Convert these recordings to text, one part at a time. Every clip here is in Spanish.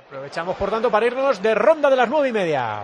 Aprovechamos, por tanto, para irnos de ronda de las 9:30.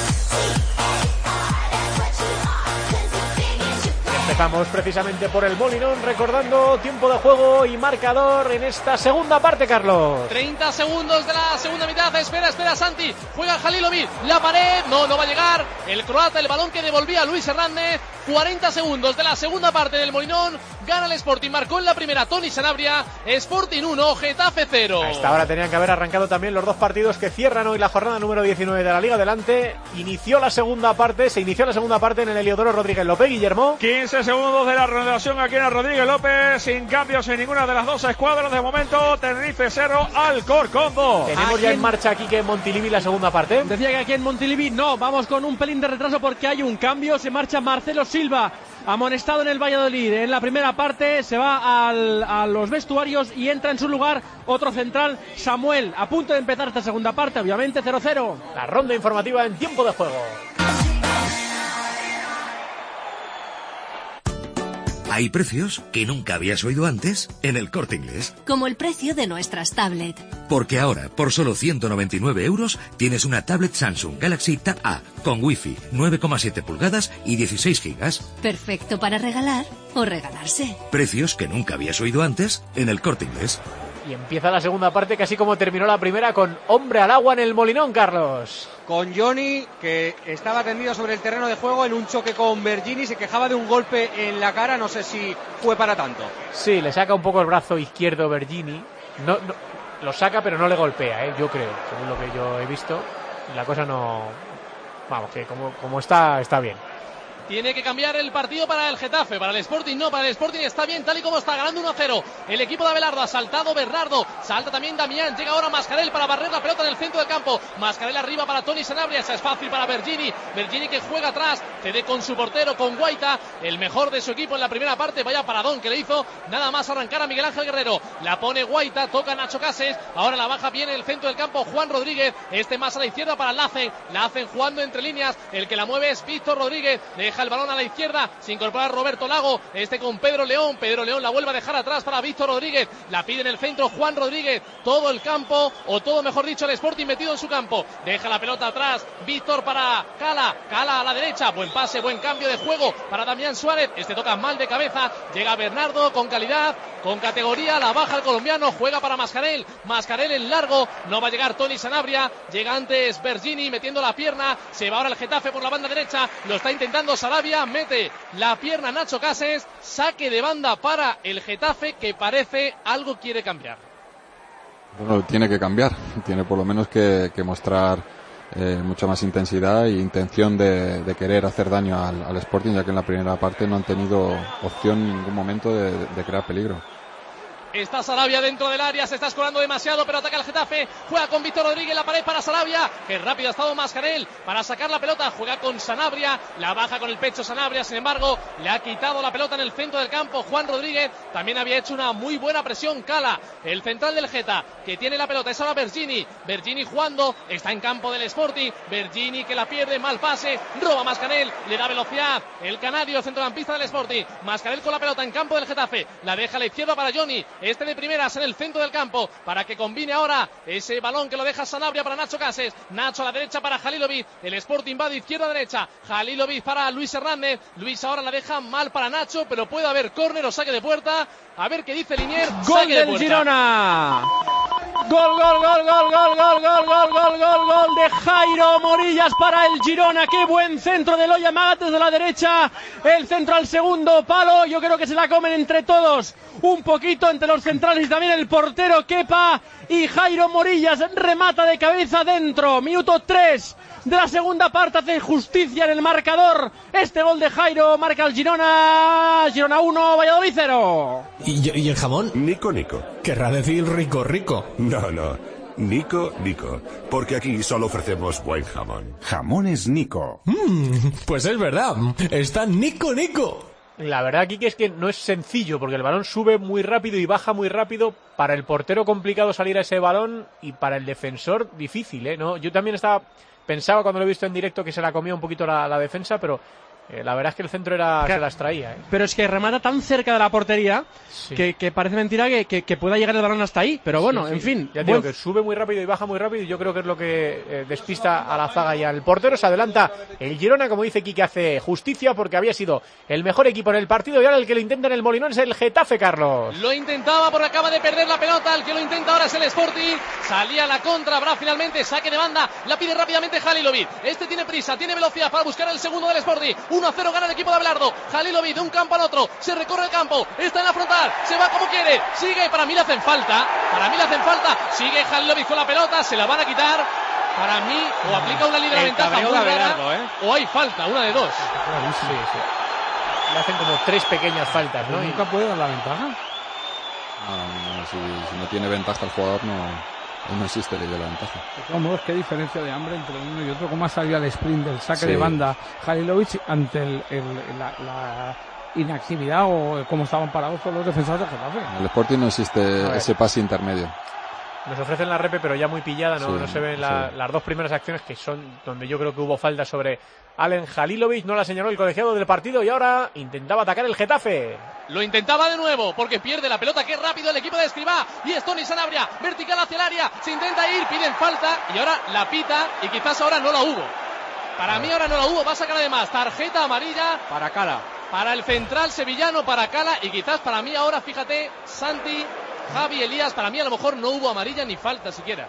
Empezamos precisamente por el Molinón, recordando tiempo de juego y marcador en esta segunda parte, Carlos. 30 segundos de la segunda mitad. Espera, Santi. Juega Halilovic. La pared. No va a llegar. El croata, el balón que devolvía Luis Hernández. 40 segundos de la segunda parte del Molinón. Gana el Sporting. Marcó en la primera Toni Sanabria. Sporting 1, Getafe 0. A esta hora tenían que haber arrancado también los dos partidos que cierran hoy la jornada número 19 de la Liga Adelante. Se inició la segunda parte en el Heliodoro Rodríguez López, Guillermo. 15 segundos de la renovación aquí en el Rodríguez López, sin cambios en ninguna de las dos escuadras de momento. Tenerife 0, Alcorcón 2. Tenemos ya en marcha aquí que en Montilivi la segunda parte. Decía que aquí en Montilivi no, vamos con un pelín de retraso porque hay un cambio. Se marcha Marcelo Silva, amonestado en el Valladolid. En la primera parte se va a los vestuarios y entra en su lugar otro central, Samuel. A punto de empezar esta segunda parte, obviamente 0-0. La ronda informativa en tiempo de juego. Hay precios que nunca habías oído antes en el Corte Inglés. Como el precio de nuestras tablets. Porque ahora, por solo 199 euros, tienes una tablet Samsung Galaxy Tab A con Wi-Fi, 9,7 pulgadas y 16 gigas. Perfecto para regalar o regalarse. Precios que nunca habías oído antes en el Corte Inglés. Y empieza la segunda parte casi como terminó la primera, con hombre al agua en el Molinón, Carlos. Con Johnny, que estaba tendido sobre el terreno de juego en un choque con Bergini, se quejaba de un golpe en la cara, no sé si fue para tanto. Sí, le saca un poco el brazo izquierdo Bergini. No, lo saca, pero no le golpea, yo creo, según lo que yo he visto. La cosa no... Vamos, que como está bien. Tiene que cambiar el partido para el Getafe, para el Sporting no, para el Sporting está bien tal y como está, ganando 1-0 el equipo de Abelardo. Ha saltado Bernardo, salta también Damián, llega ahora Mascarell para barrer la pelota en el centro del campo. Mascarell arriba para Toni Sanabria, esa es fácil para Bergini que juega atrás, cede con su portero, con Guaita, el mejor de su equipo en la primera parte. Vaya paradón que le hizo nada más arrancar a Miguel Ángel Guerrero. La pone Guaita, toca Nacho Cases, ahora la baja bien en el centro del campo Juan Rodríguez, más a la izquierda para Lacen jugando entre líneas, el que la mueve es Víctor Rodríguez, deja el balón a la izquierda, se incorpora Roberto Lago, con Pedro León la vuelve a dejar atrás para Víctor Rodríguez, la pide en el centro Juan Rodríguez, todo el campo, o todo mejor dicho el Sporting metido en su campo, deja la pelota atrás, Víctor para Cala a la derecha, buen pase, buen cambio de juego para Damián Suárez, toca mal de cabeza, llega Bernardo con calidad, con categoría, la baja el colombiano, juega para Mascarell en largo, no va a llegar Toni Sanabria, llega antes Bergini metiendo la pierna, se va ahora el Getafe por la banda derecha, lo está intentando Sarabia, mete la pierna Nacho Cases, saque de banda para el Getafe que parece algo quiere cambiar. Bueno, tiene que cambiar, tiene por lo menos que mostrar mucha más intensidad e intención de querer hacer daño al Sporting, ya que en la primera parte no han tenido opción en ningún momento de crear peligro. Está Sarabia dentro del área, se está escorando demasiado, pero ataca el Getafe, juega con Víctor Rodríguez, la pared para Sarabia, que rápido ha estado Mascarell para sacar la pelota, juega con Sanabria, la baja con el pecho Sanabria, sin embargo, le ha quitado la pelota en el centro del campo Juan Rodríguez, también había hecho una muy buena presión Cala, el central del Geta, que tiene la pelota, es ahora Bergini jugando, está en campo del Sporting, Bergini que la pierde, mal pase, roba Mascarell, le da velocidad, el canario, centrocampista del Sporting, Mascarell con la pelota en campo del Getafe, la deja a la izquierda para Johnny, de primeras en el centro del campo para que combine ahora ese balón que lo deja Sanabria para Nacho Cases, Nacho a la derecha para Halilovic, el Sporting va de izquierda a derecha, Halilovic para Luis Hernández, Luis ahora la deja mal para Nacho, pero puede haber córner o saque de puerta, a ver qué dice Linier. Gol del Girona, gol de Jairo Morillas para el Girona, qué buen centro de Loya Magat desde la derecha, el centro al segundo palo, yo creo que se la comen entre todos, un poquito entre los centrales y también el portero Kepa, y Jairo Morillas remata de cabeza dentro, minuto 3 de la segunda parte, hace justicia en el marcador, este gol de Jairo marca el Girona 1, Valladolid 0. ¿Y el jamón? Nico. Querrá decir rico. No. Nico, porque aquí solo ofrecemos buen jamón. Jamones Nico. Pues es verdad, está Nico. La verdad, Kike, es que no es sencillo, porque el balón sube muy rápido y baja muy rápido. Para el portero complicado salir a ese balón y para el defensor difícil, ¿no? Yo también pensaba cuando lo he visto en directo que se la comía un poquito la defensa, pero La verdad es que el centro se las traía. Pero es que remata tan cerca de la portería que parece mentira que pueda llegar el balón hasta ahí. Pero bueno, en fin. Ya digo que sube muy rápido y baja muy rápido, y yo creo que es lo que despista a la zaga y al portero. Se adelanta el Girona, como dice Quique, hace justicia porque había sido el mejor equipo en el partido, y ahora el que lo intenta en el Molinón es el Getafe, Carlos. Lo intentaba porque acaba de perder la pelota. El que lo intenta ahora es el Sporting. Salía la contra, habrá finalmente saque de banda. La pide rápidamente Halilovic. Este tiene prisa, tiene velocidad para buscar el segundo del Sporting. 1-0 gana el equipo de Abelardo. Halilovic de un campo al otro, se recorre el campo, está en la frontal, se va como quiere, sigue, para mí le hacen falta, sigue Halilovic con la pelota, se la van a quitar, para mí, o aplica una libre ventaja muy rara, o hay falta, una de dos. Sí. Le hacen como 3 pequeñas faltas, ¿no? ¿Nunca puede dar la ventaja? No, si no tiene ventaja el jugador, no existe ley de la ventaja. De todos modos, qué diferencia de hambre entre uno y otro. ¿Cómo ha salido al sprint del saque de banda Halilovic ante la inactividad, o cómo estaban parados todos los defensores del Getafe? En el Sporting no existe ese pase intermedio. Nos ofrecen la repe, pero ya muy pillada, no se ven las 2 primeras acciones, que son donde yo creo que hubo falta sobre Alen Halilovic. No la señaló el colegiado del partido, y ahora intentaba atacar el Getafe. Lo intentaba de nuevo, porque pierde la pelota. Qué rápido el equipo de Escribá. Y es Toni Sanabria, vertical hacia el área. Se intenta ir, piden falta, y ahora la pita, y quizás ahora no la hubo. Para mí ahora no la hubo, va a sacar además tarjeta amarilla para Cala. Para el central sevillano, para Cala, y quizás para mí ahora, fíjate, Santi, Javi, Elías, para mí a lo mejor no hubo amarilla ni falta siquiera.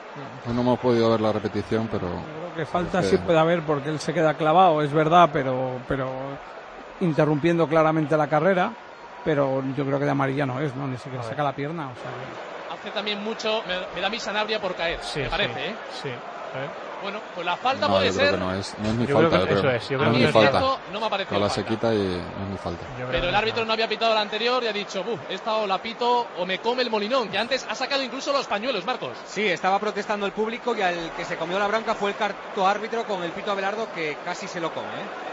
No hemos podido ver la repetición, pero... Yo creo que falta sí puede haber, porque él se queda clavado, es verdad, pero interrumpiendo claramente la carrera, pero yo creo que de amarilla no es, ¿no? Ni siquiera saca la pierna, o sea... Hace también mucho, me da mi Sanabria por caer, me parece, ¿eh? Sí. Bueno, pues la falta puede ser. No es ni falta, yo creo. Eso es, yo creo que falta. No me ha parecido. La se quita y no es ni falta. Pero el árbitro no había pitado la anterior y ha dicho, esta o la pito o me come el Molinón, que antes ha sacado incluso los pañuelos, Marcos. Sí, estaba protestando el público, y al que se comió la bronca fue el cuarto árbitro con el pito Abelardo, que casi se lo come,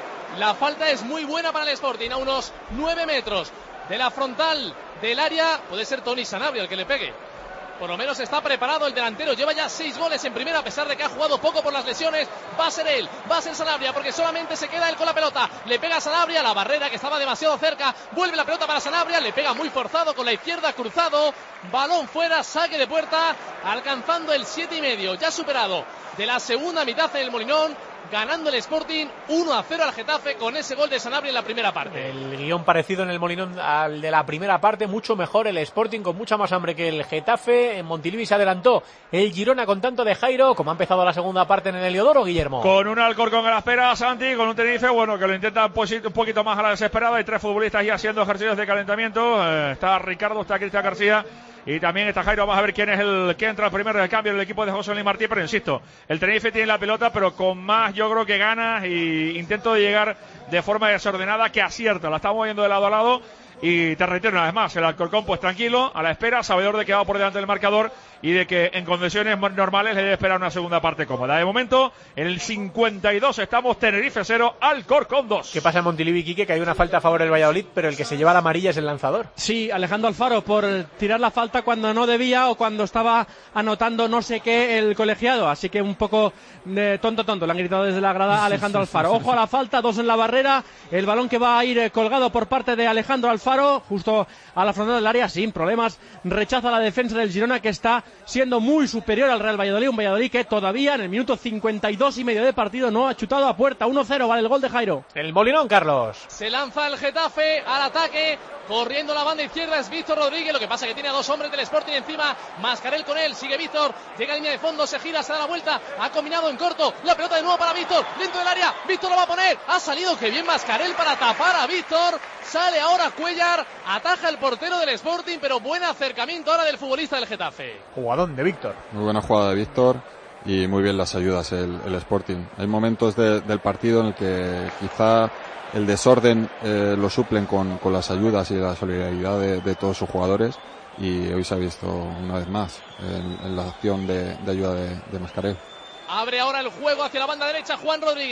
La falta es muy buena para el Sporting, a unos 9 metros de la frontal del área. Puede ser Toni Sanabria el que le pegue. Por lo menos está preparado el delantero. Lleva ya 6 goles en primera, a pesar de que ha jugado poco por las lesiones. Va a ser él, va a ser Sanabria, porque solamente se queda él con la pelota. Le pega a Sanabria, la barrera que estaba demasiado cerca. Vuelve la pelota para Sanabria, le pega muy forzado con la izquierda, cruzado. Balón fuera, saque de puerta, alcanzando el 7,5. Ya superado de la segunda mitad en el Molinón. Ganando el Sporting 1-0 al Getafe con ese gol de Sanabria en la primera parte. El guión parecido en el Molinón al de la primera parte, mucho mejor el Sporting, con mucha más hambre que el Getafe. En Montilivi se adelantó el Girona con tanto de Jairo. Como ha empezado la segunda parte en el Heliodoro, Guillermo. Con un Alcorcón a la espera, Santi, con un Tenerife, que lo intenta un poquito más a la desesperada. Hay 3 futbolistas ya haciendo ejercicios de calentamiento. Está Ricardo, está Cristian García. Y también está Jairo. Vamos a ver quién es el que entra al primer cambio del equipo de José Luis Martí. Pero insisto, el Tenerife tiene la pelota, pero con más, yo creo que ganas y intento de llegar de forma desordenada que acierta. La estamos viendo de lado a lado. Y te reitero una vez más, el Alcorcón pues tranquilo, a la espera, sabedor de que va por delante del marcador y de que en condiciones normales le debe esperar una segunda parte cómoda. De momento, en el 52 estamos Tenerife 0, Alcorcón 2. ¿Qué pasa en Montilivi, Quique? Que hay una falta a favor del Valladolid, pero el que se lleva la amarilla es el lanzador. Sí, Alejandro Alfaro, por tirar la falta cuando no debía o cuando estaba anotando no sé qué el colegiado. Así que un poco tonto, le han gritado desde la grada a Alejandro Alfaro. Ojo a la falta, 2 en la barrera, el balón que va a ir colgado por parte de Alejandro Alfaro, justo a la frontal del área, sin problemas, rechaza la defensa del Girona, que está siendo muy superior al Real Valladolid, un Valladolid que todavía en el minuto 52,5 de partido no ha chutado a puerta. 1-0, vale el gol de Jairo. El Molinón, Carlos. Se lanza el Getafe al ataque, corriendo la banda izquierda es Víctor Rodríguez, lo que pasa que tiene a 2 hombres del Sporting encima, Mascarel con él, sigue Víctor, llega a línea de fondo, se gira, se da la vuelta, ha combinado en corto, la pelota de nuevo para Víctor, dentro del área, Víctor lo va a poner, ha salido, que bien Mascarel para tapar a Víctor, sale ahora Cuellar, ataja el portero del Sporting, pero buen acercamiento ahora del futbolista del Getafe. Jugadón de Víctor. Muy buena jugada de Víctor y muy bien las ayudas el Sporting. Hay momentos del partido en el que quizá el desorden lo suplen con las ayudas y la solidaridad de todos sus jugadores, y hoy se ha visto una vez más en la acción de ayuda de Mascarel. Abre ahora el juego hacia la banda derecha Juan Rodríguez.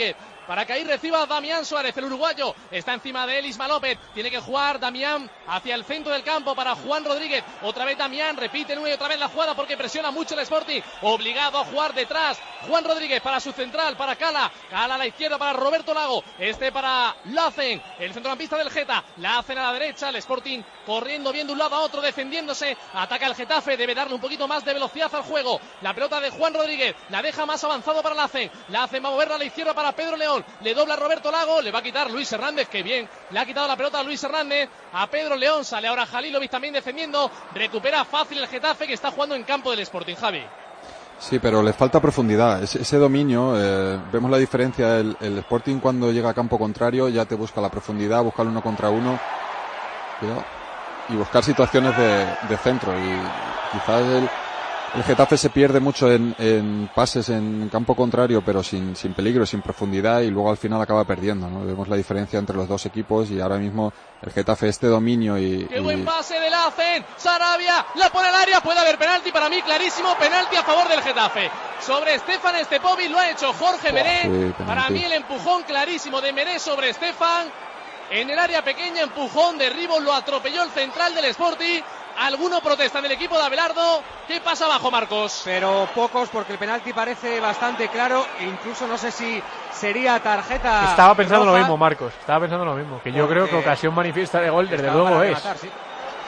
para que ahí reciba Damián Suárez, el uruguayo. Está encima de él Isma López. Tiene que jugar Damián hacia el centro del campo para Juan Rodríguez. Otra vez Damián, repite una y otra vez la jugada porque presiona mucho el Sporting. Obligado a jugar detrás. Juan Rodríguez para su central, para Cala. Cala a la izquierda para Roberto Lago. Para Lacen, el centrocampista del Geta. Lacen a la derecha, el Sporting corriendo bien de un lado a otro, defendiéndose. Ataca el Getafe, debe darle un poquito más de velocidad al juego. La pelota de Juan Rodríguez, la deja más avanzado para Lacen. Lacen va a moverla a la izquierda para Pedro León. Le dobla a Roberto Lago, le va a quitar Luis Hernández, que bien. Le ha quitado la pelota a Luis Hernández, a Pedro León. Sale ahora Halilovic también defendiendo. Recupera fácil el Getafe, que está jugando en campo del Sporting, Javi. Sí, pero le falta profundidad, ese dominio, vemos la diferencia, el Sporting cuando llega a campo contrario ya te busca la profundidad, buscar 1 contra 1, cuidado, y buscar situaciones de centro, y quizás el Getafe se pierde mucho en pases en campo contrario, pero sin peligro, sin profundidad, y luego al final acaba perdiendo, ¿no? Vemos la diferencia entre los dos equipos, y ahora mismo el Getafe este dominio ¡Qué buen pase de Lacen! Sarabia, la pone al área, puede haber penalti, para mí clarísimo, penalti a favor del Getafe. Sobre Stefan Stepovic lo ha hecho Jorge Meré. Sí, para mí el empujón clarísimo de Meré sobre Stefan. En el área pequeña, empujón, derribo, lo atropelló el central del Sporting. Alguno protesta del equipo de Abelardo. ¿Qué pasa abajo, Marcos? Pero pocos, porque el penalti parece bastante claro, e incluso no sé si sería tarjeta. Estaba pensando roja. lo mismo, Marcos. Estaba pensando lo mismo. Que yo creo que ocasión manifiesta de gol, desde luego es. Rematar, sí.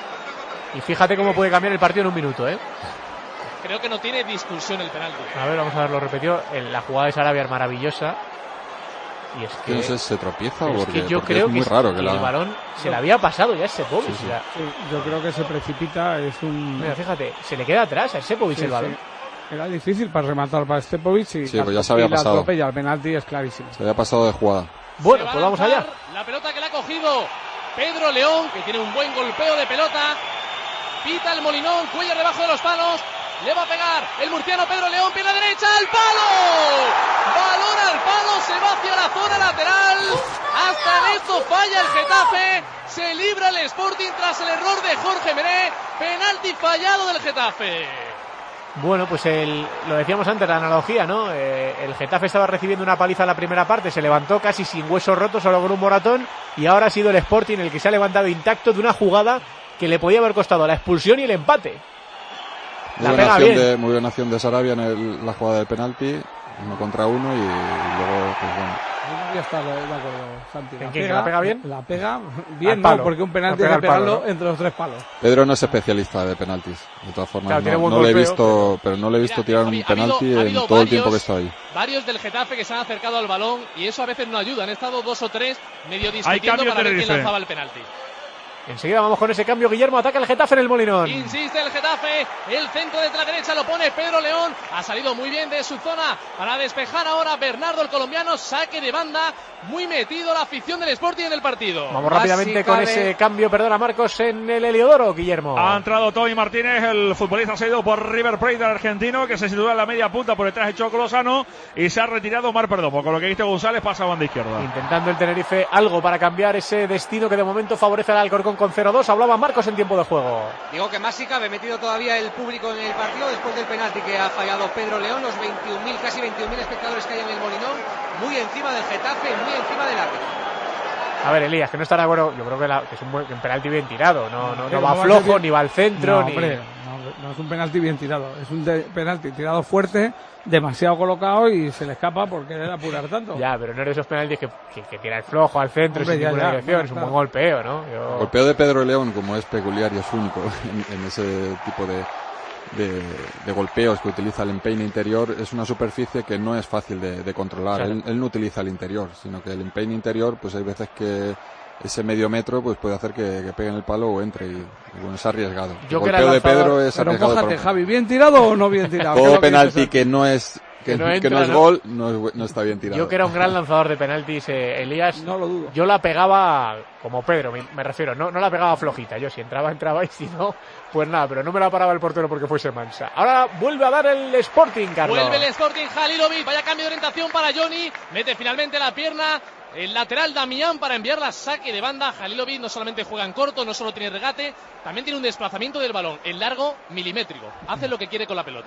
Y fíjate cómo puede cambiar el partido en un minuto, ¿eh? Creo que no tiene discusión el penalti. A ver, vamos a verlo repetido. La jugada de Sarabia es maravillosa. Y es que no sé, se tropieza es porque, que yo porque creo es muy que raro que el la... balón se le había pasado ya a Sepovic. Sí, sí. Sí, yo creo que se precipita, es un... Mira, fíjate, se le queda atrás a Sepovic el balón. Sí. Era difícil para rematar para Stepovic y, Sí, pues ya se había pasado. atropella, el penalti es clarísimo. Se había pasado de jugada. Bueno, pues vamos allá. La pelota que le ha cogido Pedro León, que tiene un buen golpeo de pelota. Pita el Molinón, Cuellar debajo de los palos. Le va a pegar el murciano Pedro León, pierna derecha, ¡al palo! Balón al palo, se va hacia la zona lateral. Hasta en esto falla el Getafe. Se libra el Sporting tras el error de Jorge Meré. Penalti fallado del Getafe. Bueno, pues lo decíamos antes, la analogía, ¿no? El Getafe estaba recibiendo una paliza en la primera parte, se levantó casi sin huesos rotos, solo con un moratón, y ahora ha sido el Sporting el que se ha levantado intacto de una jugada que le podía haber costado la expulsión y el empate. Muy buena acción de Sarabia en la jugada del penalti, 1 contra 1 y luego, pues bueno. Ya está de acuerdo, Santi. ¿En qué? ¿Que la pega bien? La pega bien, palo. no, porque un penalti hay que pegarlo entre los 3 palos. Pedro no es especialista de penaltis, de todas formas. Claro, no le he visto, pero no le he visto tirar un penalti en todo el tiempo que está ahí. Varios del Getafe que se han acercado al balón y eso a veces no ayuda. Han estado 2 o 3 medio discutiendo para ver quién lanzaba el penalti. Enseguida vamos con ese cambio, Guillermo, ataca el Getafe en el Molinón. Insiste el Getafe, el centro de la derecha lo pone Pedro León, ha salido muy bien de su zona para despejar ahora Bernardo el colombiano, saque de banda, muy metido la afición del Sporting en el partido. Vamos rápidamente con ese cambio, perdona Marcos, en el Heliodoro, Guillermo. Ha entrado Tony Martínez, el futbolista se ha ido por River Plate del argentino, que se sitúa en la media punta por detrás de Choco Lozano, y se ha retirado Omar Perdomo, con lo que dice González pasa a banda izquierda. Intentando el Tenerife algo para cambiar ese destino que de momento favorece al Alcorcón con 0-2, hablaba Marcos en tiempo de juego. Digo que más si cabe metido todavía el público en el partido después del penalti que ha fallado Pedro León, los 21.000, casi 21.000 espectadores que hay en el Molinón, muy encima del Getafe, muy encima del árbitro. A ver, Elías, que no está de acuerdo, yo creo que es un penalti bien tirado, no va flojo, ni va al centro, ni... Hombre, no es un penalti bien tirado, es un penalti tirado fuerte, demasiado colocado y se le escapa por querer apurar tanto. Ya, pero no eres esos penaltis que tira el flojo al centro, hombre, sin ninguna dirección, es un buen golpeo, ¿no? El golpeo de Pedro León, como es peculiar y es único en ese tipo de golpeos que utiliza el empeine interior, es una superficie que no es fácil de controlar. Claro. Él no utiliza el interior, sino que el empeine interior, pues hay veces que ese medio metro pues puede hacer que pegue en el palo o entre y bueno, es arriesgado. El golpeo de Pedro es arriesgado. Pero mójate, Javi, ¿bien tirado o no bien tirado? Todo penalti que no es gol, no está bien tirado. Yo que era un gran lanzador de penaltis, Elías, no lo dudo. Yo la pegaba como Pedro, me refiero, no la pegaba flojita, yo si entraba y si no, pues nada, pero no me la paraba el portero porque fuese mansa. Ahora vuelve a dar el Sporting, Carlos. Vuelve el Sporting, Halilovic, vaya cambio de orientación para Johnny, mete finalmente la pierna, el lateral Damián para enviarla a saque de banda. Halilovic no solamente juega en corto, no solo tiene regate, también tiene un desplazamiento del balón en largo milimétrico, hace lo que quiere con la pelota.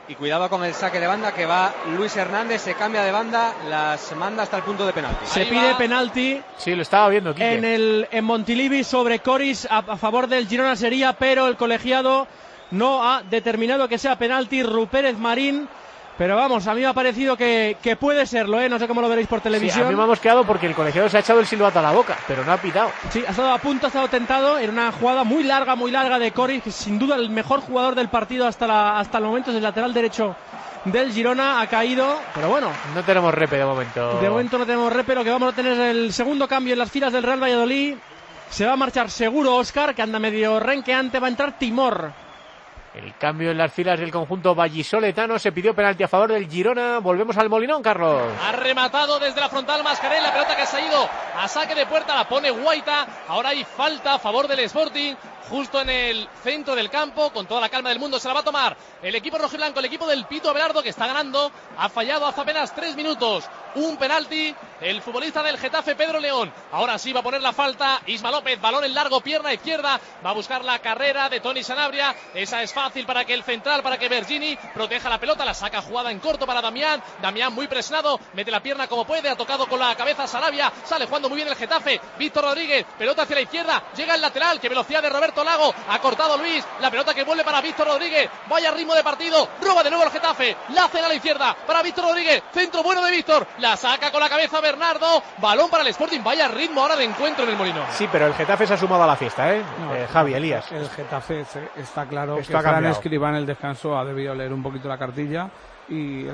Y cuidado con el saque de banda que va Luis Hernández, se cambia de banda, las manda hasta el punto de penalti. Se pide penalti. Sí, lo estaba viendo, Quique. En Montilivi sobre Coris a favor del Girona sería, pero el colegiado no ha determinado que sea penalti. Rupérez Marín. Pero vamos, a mí me ha parecido que puede serlo, ¿eh? No sé cómo lo veréis por televisión. Sí, a mí me hemos quedado porque el colegiado se ha echado el silbato a la boca, pero no ha pitado. Sí, ha estado a punto, ha estado tentado en una jugada muy larga de Coris, que sin duda el mejor jugador del partido hasta el momento, es el lateral derecho del Girona, ha caído, pero bueno. No tenemos repe de momento. De momento no tenemos repe, lo que vamos a tener es el segundo cambio en las filas del Real Valladolid. Se va a marchar seguro Óscar, que anda medio renqueante, va a entrar Timor. El cambio en las filas del conjunto vallisoletano, se pidió penalti a favor del Girona. Volvemos al Molinón, Carlos. Ha rematado desde la frontal Mascarell, la pelota que se ha ido a saque de puerta, la pone Guaita. Ahora hay falta a favor del Sporting, justo en el centro del campo, con toda la calma del mundo se la va a tomar el equipo rojiblanco, el equipo del Pito Abelardo, que está ganando. Ha fallado hace apenas 3 minutos un penalti el futbolista del Getafe, Pedro León. Ahora sí va a poner la falta Isma López, balón en largo, pierna izquierda, va a buscar la carrera de Toni Sanabria. Esa es fácil para que el central, para que Bergini proteja la pelota, la saca jugada en corto para Damián muy presionado, mete la pierna como puede, ha tocado con la cabeza Sarabia, sale jugando muy bien el Getafe. Víctor Rodríguez, pelota hacia la izquierda, llega el lateral, qué velocidad de Roberto Lago, ha cortado Luis, la pelota que vuelve para Víctor Rodríguez, vaya ritmo de partido, roba de nuevo el Getafe, la hacen a la izquierda para Víctor Rodríguez, centro bueno de Víctor, la saca con la cabeza Bernardo, balón para el Sporting, vaya ritmo ahora de encuentro en el Molinón. Sí, pero el Getafe se ha sumado a la fiesta, Javi, Elías. El Getafe está claro Está que cambiado. Fran Escribá en el descanso ha debido leer un poquito la cartilla y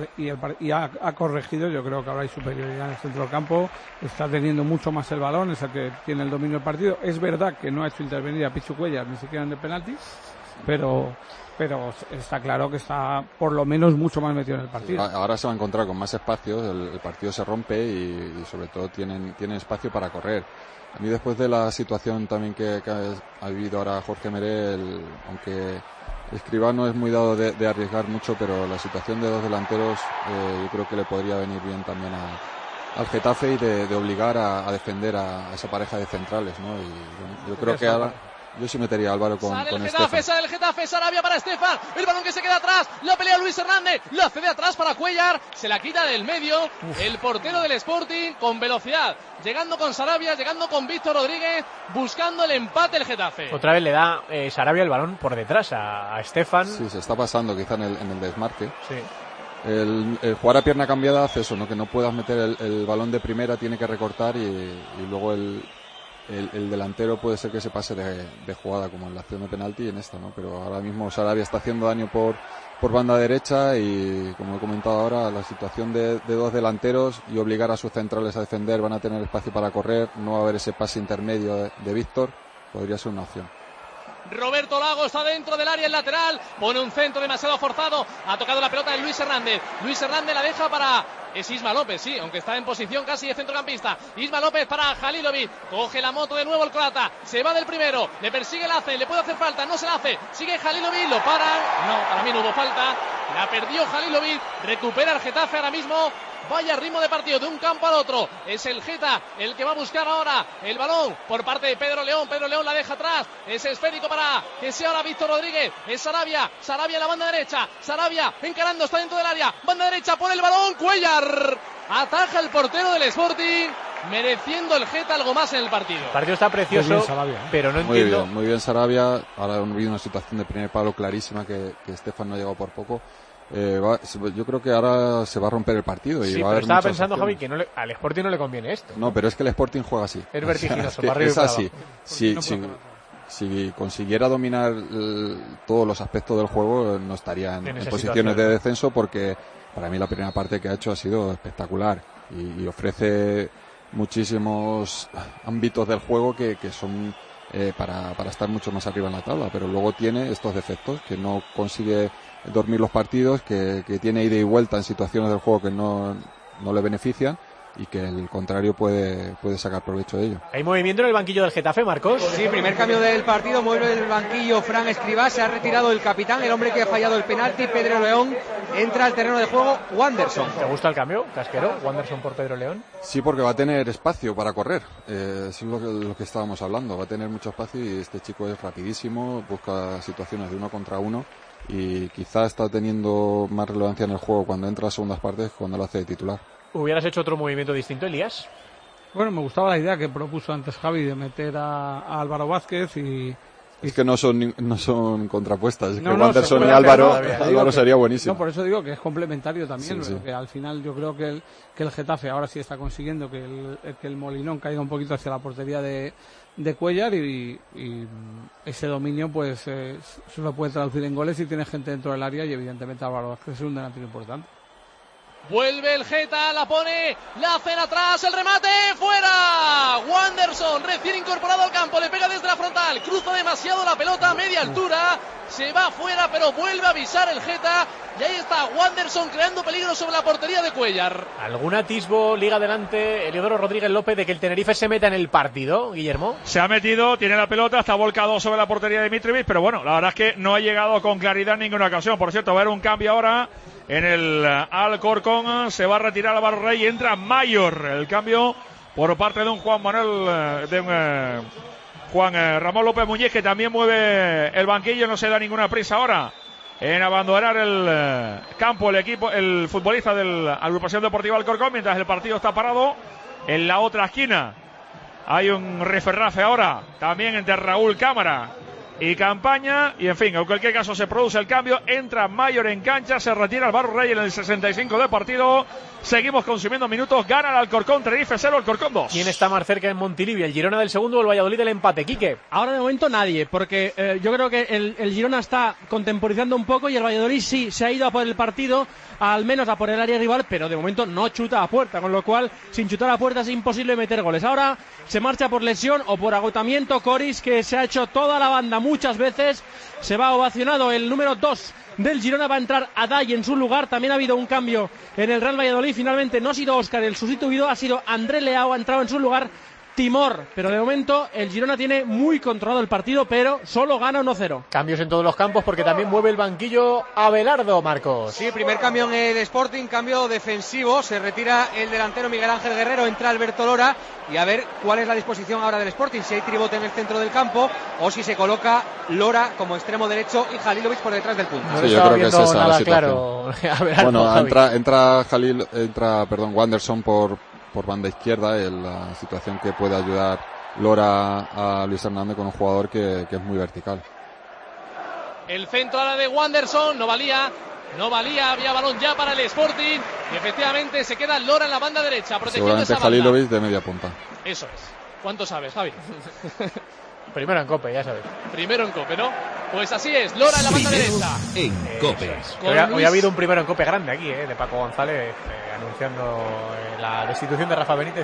ha corregido. Yo creo que ahora hay superioridad en el centro del campo, está teniendo mucho más el balón, es el que tiene el dominio del partido. Es verdad que no ha hecho intervenir a Pichu Cuellar ni siquiera en el penalti, pero está claro que está por lo menos mucho más metido en el partido. Ahora se va a encontrar con más espacios, el partido se rompe y sobre todo tienen espacio para correr. A mí, después de la situación también que ha vivido ahora Jorge Meré, aunque Escribá no es muy dado de arriesgar mucho, pero la situación de dos delanteros yo creo que le podría venir bien también al Getafe, y de obligar a defender a esa pareja de centrales, ¿no? Y bueno, yo creo que ahora yo sí metería a Álvaro con Estefan. Sale el Getafe, Sarabia para Estefan, el balón que se queda atrás, la pelea Luis Hernández, la cede atrás para Cuellar, se la quita del medio, el portero del Sporting con velocidad, llegando con Sarabia, llegando con Víctor Rodríguez, buscando el empate el Getafe. Otra vez le da Sarabia el balón por detrás a Estefan. Sí, se está pasando quizá en el desmarque. Sí. El jugar a pierna cambiada hace eso, ¿no? Que no puedas meter el balón de primera, tiene que recortar y luego el delantero puede ser que se pase de jugada, como en la acción de penalti en esta, ¿no? Pero ahora mismo Sarabia está haciendo daño por banda derecha y, como he comentado ahora, la situación de dos delanteros y obligar a sus centrales a defender, van a tener espacio para correr, no va a haber ese pase intermedio de Víctor, podría ser una opción. Roberto Lago está dentro del área, el lateral, pone un centro demasiado forzado, ha tocado la pelota de Luis Hernández la deja para Isma López, sí, aunque está en posición casi de centrocampista. Isma López para Halilovic, coge la moto de nuevo el croata, se va del primero, le persigue el Ace, le puede hacer falta, no se la hace, sigue Halilovic, lo paran, no, para mí no hubo falta, la perdió Halilovic, recupera el Getafe ahora mismo. Vaya ritmo de partido de un campo al otro. Es el Geta el que va a buscar ahora el balón por parte de Pedro León. Pedro León la deja atrás. Es esférico para que sea ahora Víctor Rodríguez. Es Sarabia. Sarabia en la banda derecha. Sarabia encarando, está dentro del área. Banda derecha, pone el balón. Cuellar. Ataja el portero del Sporting, mereciendo el Geta algo más en el partido. El partido está precioso, bien, Sarabia, pero no entiendo. Muy bien Sarabia. Ahora hemos visto una situación de primer palo clarísima que Estefan no ha llegado por poco. Yo creo que ahora se va a romper el partido. Y sí, va a pero haber estaba pensando, opciones. Javi, que al Sporting no le conviene esto. No, pero es que el Sporting juega así. Es vertiginoso, para arriba y es para así. abajo. Si consiguiera dominar todos los aspectos del juego, no estaría en posiciones de descenso, porque para mí la primera parte que ha hecho ha sido espectacular y ofrece muchísimos ámbitos del juego que son para estar mucho más arriba en la tabla, pero luego tiene estos defectos, que no consigue dormir los partidos, que tiene ida y vuelta en situaciones del juego que no le benefician, y que el contrario puede sacar provecho de ello. ¿Hay movimiento en el banquillo del Getafe, Marcos? Sí, primer cambio del partido, mueve el banquillo Fran Escribá, se ha retirado el capitán, el hombre que ha fallado el penalti, Pedro León, entra al terreno de juego Wanderson. ¿Te gusta el cambio, Casquero? Wanderson por Pedro León. Sí, porque va a tener espacio para correr, es lo que estábamos hablando, va a tener mucho espacio y este chico es rapidísimo, busca situaciones de 1 contra 1 y quizá está teniendo más relevancia en el juego cuando entra a las segundas partes que cuando lo hace de titular. ¿Hubieras hecho otro movimiento distinto, Elías? Bueno, me gustaba la idea que propuso antes Javi de meter a Álvaro Vázquez y... Es que no son contrapuestas, es no, que Wanderson y Álvaro sería buenísimo. No, por eso digo que es complementario también, sí. que al final yo creo que el Getafe ahora sí está consiguiendo que el Molinón caiga un poquito hacia la portería de Cuéllar y ese dominio pues se lo puede traducir en goles si tiene gente dentro del área y evidentemente Álvaro Vázquez es un delantero importante. Vuelve el Geta, la pone, la hacen atrás, el remate, fuera. Wanderson, recién incorporado al campo, le pega desde la frontal, cruza demasiado la pelota a media altura, se va fuera, pero vuelve a avisar el Geta. Y ahí está Wanderson creando peligro sobre la portería de Cuéllar. ¿Algún atisbo, liga adelante, Eliodoro Rodríguez López, de que el Tenerife se meta en el partido, Guillermo? Se ha metido, tiene la pelota, está volcado sobre la portería de Mitrovic, pero bueno, la verdad es que no ha llegado con claridad en ninguna ocasión. Por cierto, va a haber un cambio ahora en el Alcorcón, se va a retirar Álvaro Rey y entra Mayor. El cambio por parte de un Juan Ramón López Muñiz, que también mueve el banquillo, no se da ninguna prisa ahora en abandonar el campo el futbolista de la Agrupación Deportiva Alcorcón, mientras el partido está parado. En la otra esquina hay un riferrafe ahora también entre Raúl Cámara y Campaña, y en fin, en cualquier caso se produce el cambio, entra Mayor en cancha, se retira Álvaro Rey en el 65 de partido. Seguimos consumiendo minutos, gana el Alcorcón, Tenerife 0, Alcorcón 2. ¿Quién está más cerca en Montilivi? ¿El Girona del segundo o el Valladolid del empate, Quique? Ahora de momento nadie, porque yo creo que el Girona está contemporizando un poco y el Valladolid sí se ha ido a por el partido, al menos a por el área rival, pero de momento no chuta a puerta, con lo cual sin chutar a puerta es imposible meter goles. Ahora se marcha por lesión o por agotamiento Coris, que se ha hecho toda la banda muchas veces, se va ovacionado el número 2 del Girona, va a entrar Aday en su lugar. También ha habido un cambio en el Real Valladolid, finalmente no ha sido Óscar el sustituido, ha sido André Leao, ha entrado en su lugar Timor, pero de momento el Girona tiene muy controlado el partido, pero solo gana 1-0. Cambios en todos los campos porque también mueve el banquillo Abelardo, Marcos. Sí, primer cambio en el Sporting, cambio defensivo, se retira el delantero Miguel Ángel Guerrero, entra Alberto Lora, y a ver cuál es la disposición ahora del Sporting, si hay tribote en el centro del campo o si se coloca Lora como extremo derecho y Halilovic por detrás del punta. Sí, yo creo que es esa nada la situación. Claro. Abelardo, bueno, entra Wanderson por banda izquierda, en la situación que puede ayudar Lora a Luis Hernández con un jugador que es muy vertical. El centro ahora de Wanderson, no valía, había balón ya para el Sporting y efectivamente se queda Lora en la banda derecha, protegiendo esa banda. Halilovic de media punta. Eso es. ¿Cuánto sabes, Javi? Primero en COPE, ya sabes. Primero en COPE, ¿no? Pues así es, Lora en la banda derecha. En COPE. Hoy ha habido un primero en COPE grande aquí, de Paco González, anunciando la destitución de Rafa Benítez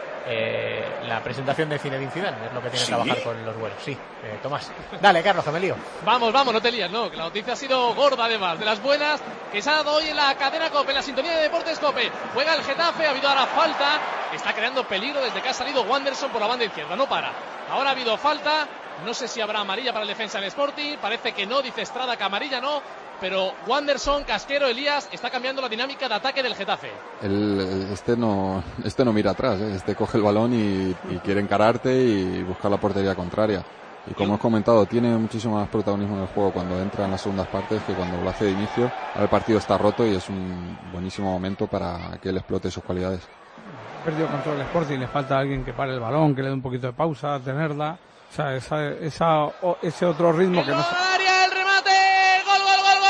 y la presentación de Zinedine Zidane, es lo que tiene que trabajar con los buenos. Sí, Tomás. Dale, Carlos, que me lío. Vamos, no te lías, no, que la noticia ha sido gorda además, de las buenas que se ha dado hoy en la cadena COPE, en la sintonía de Deportes COPE. Juega el Getafe, ha habido ahora falta, está creando peligro desde que ha salido Wanderson por la banda izquierda, no para. Ahora ha habido falta, no sé si habrá amarilla para el defensa del Sporting, parece que no, dice Estrada que amarilla no, pero Wanderson, Casquero, Elías, está cambiando la dinámica de ataque del Getafe. Este no mira atrás, este coge el balón y quiere encararte y buscar la portería contraria. Y como he comentado, tiene muchísimo más protagonismo en el juego cuando entra en las segundas partes que cuando lo hace de inicio. Ahora el partido está roto y es un buenísimo momento para que él explote sus cualidades. Ha perdido control el Sporting, le falta alguien que pare el balón, que le dé un poquito de pausa, tenerla. O sea, ese otro ritmo que no se... ¡El remate! ¡Gol!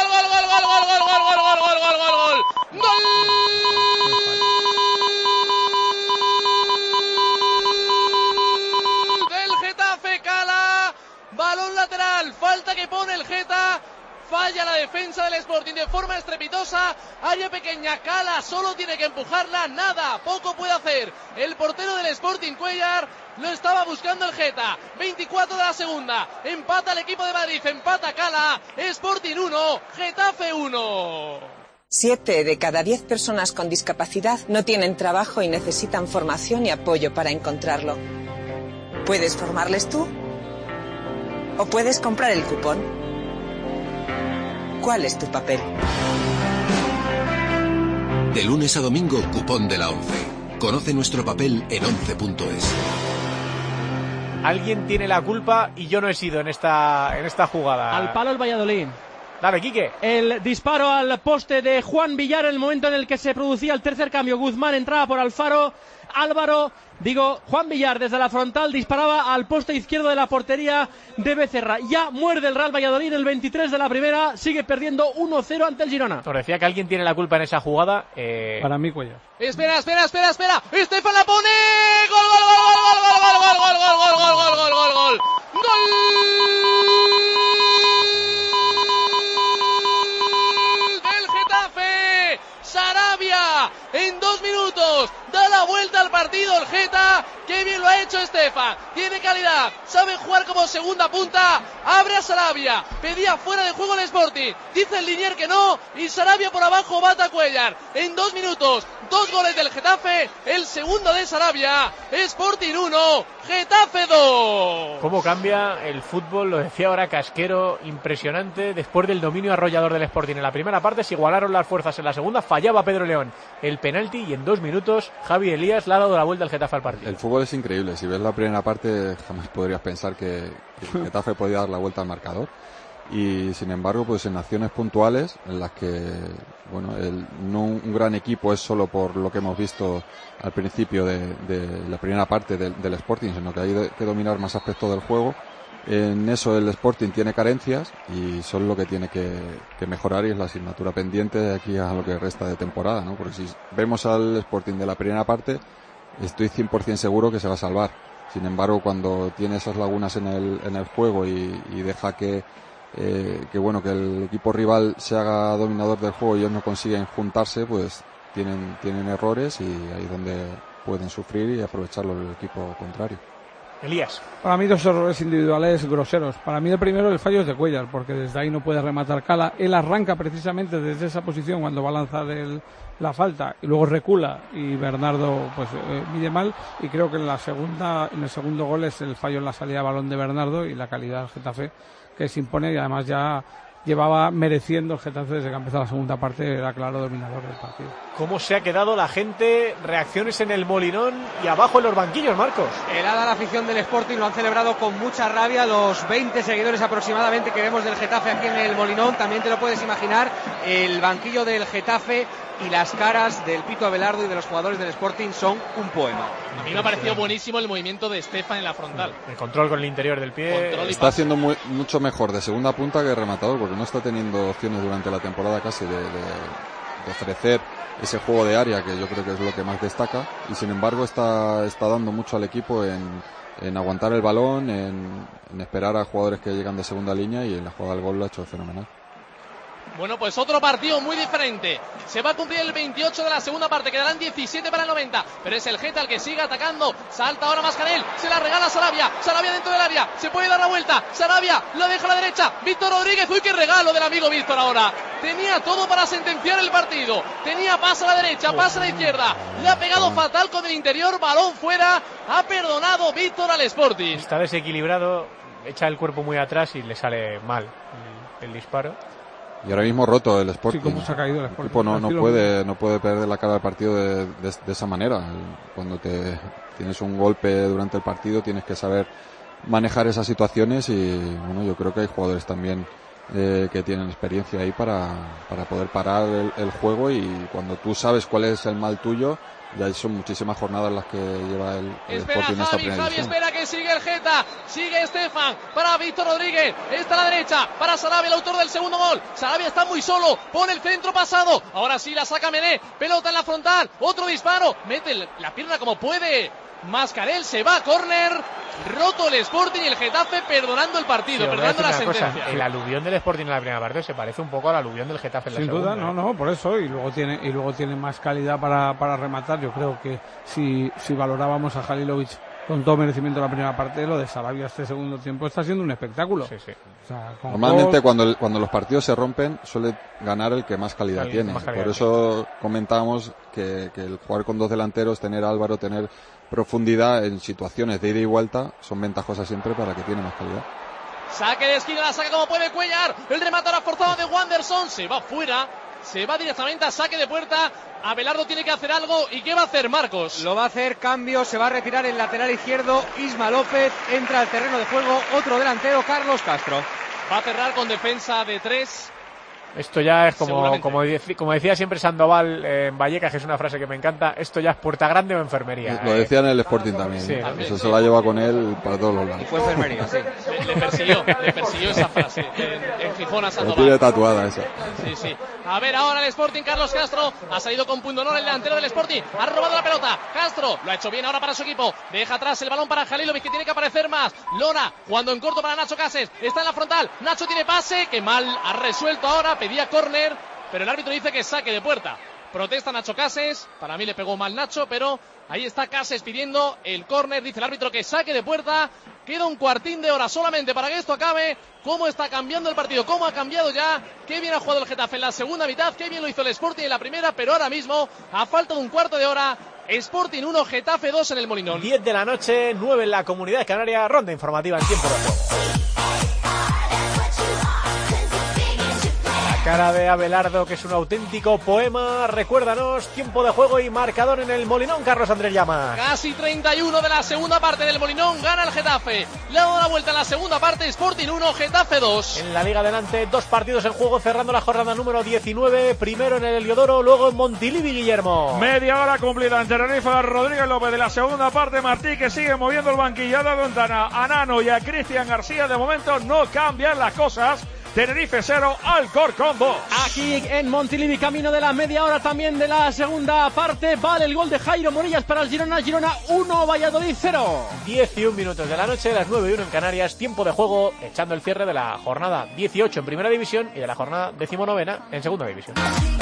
Del Getafe, Cala, balón lateral, falta que pone el Geta, falla la defensa del Sporting de forma estrepitosa, área pequeña, Cala solo tiene que empujarla, nada, poco puede hacer el portero del Sporting, Cuéllar, lo estaba buscando el Geta, 24 de la segunda, empata el equipo de Madrid, empata Cala, Sporting 1, Getafe 1. 7 de cada 10 personas con discapacidad no tienen trabajo y necesitan formación y apoyo para encontrarlo. ¿Puedes formarles tú? ¿O puedes comprar el cupón? ¿Cuál es tu papel? De lunes a domingo, cupón de la 11. Conoce nuestro papel en 11.es. Alguien tiene la culpa y yo no he sido en esta jugada. Al palo el Valladolid. Dale, Quique. El disparo al poste de Juan Villar en el momento en el que se producía el tercer cambio. Guzmán entraba por Alfaro. Juan Villar desde la frontal disparaba al poste izquierdo de la portería de Becerra. Ya muerde el Real Valladolid, el 23 de la primera, sigue perdiendo 1-0 ante el Girona. Os decía que alguien tiene la culpa en esa jugada. Para mí, Cuellar. Espera. Estefan la pone. Gol. Del Getafe. Sarabia en 2 minutos da la vuelta al partido el Geta. Qué bien lo ha hecho Estefan, tiene calidad, sabe jugar como segunda punta. Abre a Sarabia, pedía fuera de juego el Sporting, dice el Linier que no, y Sarabia por abajo bata a Cuellar. En 2 minutos, 2 goles del Getafe, el segundo de Sarabia. Sporting 1, Getafe 2. ¿Cómo cambia el fútbol? Lo decía ahora Casquero, impresionante. Después del dominio arrollador del Sporting en la primera parte, se igualaron las fuerzas en la segunda, fallaba Pedro León el penalti y en 2 minutos Javi Elías le ha dado la vuelta al Getafe al partido. El fútbol es increíble. Si ves la primera parte, jamás podrías pensar que el Getafe podía dar la vuelta al marcador. Y sin embargo, pues en acciones puntuales en las que, bueno, no un gran equipo es solo por lo que hemos visto al principio de la primera parte del Sporting, sino que hay que dominar más aspectos del juego. En eso el Sporting tiene carencias y son lo que tiene que mejorar, y es la asignatura pendiente de aquí a lo que resta de temporada, ¿no? Porque si vemos al Sporting de la primera parte, estoy 100% seguro que se va a salvar. Sin embargo, cuando tiene esas lagunas en el juego y deja que el equipo rival se haga dominador del juego y ellos no consiguen juntarse, pues tienen errores, y ahí es donde pueden sufrir y aprovecharlo el equipo contrario. Elías. Para mí 2 errores individuales groseros. Para mí el primero, el fallo es de Cuellar, porque desde ahí no puede rematar Cala. Él arranca precisamente desde esa posición cuando va a lanzar la falta, y luego recula, y Bernardo mide mal, y creo que en el segundo gol es el fallo en la salida de balón de Bernardo, y la calidad del Getafe que se impone, y además ya llevaba mereciendo el Getafe desde que empezó la segunda parte, era claro dominador del partido. ¿Cómo se ha quedado la gente? Reacciones en el Molinón y abajo en los banquillos, Marcos. Helada la afición del Sporting, lo han celebrado con mucha rabia los 20 seguidores aproximadamente que vemos del Getafe aquí en el Molinón. También te lo puedes imaginar, el banquillo del Getafe y las caras del Pito Abelardo y de los jugadores del Sporting son un poema. A mí me ha parecido buenísimo el movimiento de Estefan en la frontal. El control con el interior del pie. Está haciendo mucho mejor de segunda punta que rematador, porque no está teniendo opciones durante la temporada casi de ofrecer ese juego de área, que yo creo que es lo que más destaca, y sin embargo está dando mucho al equipo en aguantar el balón, en esperar a jugadores que llegan de segunda línea, y en la jugada del gol lo ha hecho fenomenal. Bueno, pues otro partido muy diferente. Se va a cumplir el 28 de la segunda parte. Quedarán 17 para el 90. Pero es el Geta el que sigue atacando. Salta ahora Mascarell. Se la regala a Sarabia. Sarabia dentro del área. Se puede dar la vuelta. Sarabia lo deja a la derecha. Víctor Rodríguez. Uy, qué regalo del amigo Víctor ahora. Tenía todo para sentenciar el partido. Tenía pase a la derecha, pase a la izquierda. Le ha pegado fatal con el interior. Balón fuera. Ha perdonado Víctor al Sporting. Está desequilibrado. Echa el cuerpo muy atrás y le sale mal el disparo. Y ahora mismo roto el Sporting. Sí, cómo se ha caído el Sporting. El equipo no puede perder la cara del partido de esa manera. Cuando tienes un golpe durante el partido, tienes que saber manejar esas situaciones, y bueno, yo creo que hay jugadores también que tienen experiencia ahí para poder parar el juego, y cuando tú sabes cuál es el mal tuyo, ya son muchísimas jornadas las que lleva el Sporting en esta primera división. Espera que sigue el Geta, sigue Estefan para Víctor Rodríguez, está a la derecha para Sarabia, el autor del segundo gol. Sarabia está muy solo, pone el centro pasado, ahora sí la saca Mené, pelota en la frontal, otro disparo, mete la pierna como puede. Mascarell se va a córner, roto el Sporting y el Getafe perdonando el partido, perdonando la sentencia. El aluvión del Sporting en la primera parte se parece un poco al aluvión del Getafe en la segunda. Sin duda, no, por eso, y luego tiene más calidad para rematar. Yo creo que si valorábamos a Halilovic con todo merecimiento la primera parte, lo de Sarabia este segundo tiempo está siendo un espectáculo. Sí. O sea, normalmente cuando los partidos se rompen suele ganar el que más calidad tiene. Por eso comentábamos que el jugar con 2 delanteros, tener a Álvaro, tener profundidad en situaciones de ida y vuelta, son ventajosas siempre para que tiene más calidad. Saque de esquina, la saca como puede Cuellar, el remate ahora forzado de Wanderson, se va fuera, se va directamente a saque de puerta. Abelardo tiene que hacer algo, ¿y qué va a hacer Marcos? Lo va a hacer, cambio, se va a retirar el lateral izquierdo Isma López, entra al terreno de juego otro delantero, Carlos Castro. Va a cerrar con defensa de 3 Esto ya es como decía siempre Sandoval en Vallecas, que es una frase que me encanta, esto ya es puerta grande o enfermería. Lo decía en el Sporting también. Sí, eso se la lleva con él para todos los lados. Y fue enfermería, sí. Le persiguió esa frase en Gijón a Sandoval. Lo tiene tatuada esa. Sí. A ver ahora el Sporting, Carlos Castro ha salido con punto honor el delantero del Sporting, ha robado la pelota, Castro lo ha hecho bien ahora para su equipo, deja atrás el balón para Halilovic, que tiene que aparecer más. Lora, cuando en corto para Nacho Cases, está en la frontal, Nacho tiene pase, que mal ha resuelto ahora, pedía córner, pero el árbitro dice que saque de puerta. Protesta Nacho Cases, para mí le pegó mal Nacho, pero ahí está Cases pidiendo el córner, dice el árbitro que saque de puerta. Queda un cuartín de hora solamente para que esto acabe. ¿Cómo está cambiando el partido? ¿Cómo ha cambiado ya? Qué bien ha jugado el Getafe en la segunda mitad, qué bien lo hizo el Sporting en la primera, pero ahora mismo, a falta de un cuarto de hora, Sporting 1, Getafe 2 en el Molinón. 10 de la noche, 9 en la Comunidad Canaria, ronda informativa en tiempo de juego. Cara de Abelardo, que es un auténtico poema. Recuérdanos, tiempo de juego y marcador en el Molinón, Carlos Andrés Llamas. Casi 31 de la segunda parte del Molinón, gana el Getafe. Le ha dado la vuelta en la segunda parte, Sporting 1, Getafe 2. En la Liga Adelante, 2 partidos en juego, cerrando la jornada número 19. Primero en el Heliodoro, luego en Montilivi, Guillermo. Media hora cumplida en Tenerife. Rodríguez López de la segunda parte. Martí, que sigue moviendo el banquillo de Ventana a Nano y a Cristian García. De momento no cambian las cosas. Tenerife 0, Alcorcón 2. Aquí en Montilivi, camino de la media hora también de la segunda parte. Vale el gol de Jairo Morillas para el Girona. Girona 1, Valladolid 0. 11 minutos de la noche, las 9:01 en Canarias. Tiempo de juego, echando el cierre de la jornada 18 en Primera División y de la jornada 19ª en Segunda División.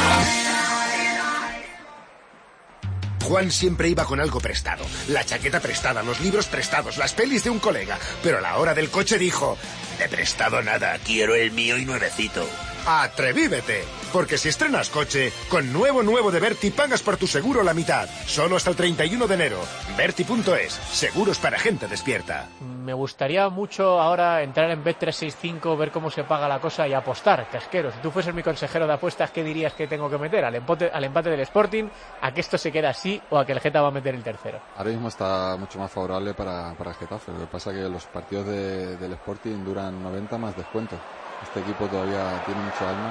Juan siempre iba con algo prestado. La chaqueta prestada, los libros prestados, las pelis de un colega. Pero a la hora del coche dijo: de prestado nada, quiero el mío y nuevecito. ¡Atrevívete! Porque si estrenas coche, con nuevo de Berti pagas por tu seguro la mitad. Solo hasta el 31 de enero. Berti.es. Seguros para gente despierta. Me gustaría mucho ahora entrar en Bet365, ver cómo se paga la cosa y apostar. Casquero, si tú fueses mi consejero de apuestas, ¿qué dirías que tengo que meter? ¿Al empate del Sporting? ¿A que esto se queda así o a que el Geta va a meter el tercero? Ahora mismo está mucho más favorable para el Getafe. Lo que pasa es que los partidos del Sporting duran 90 más descuento. Este equipo todavía tiene mucho alma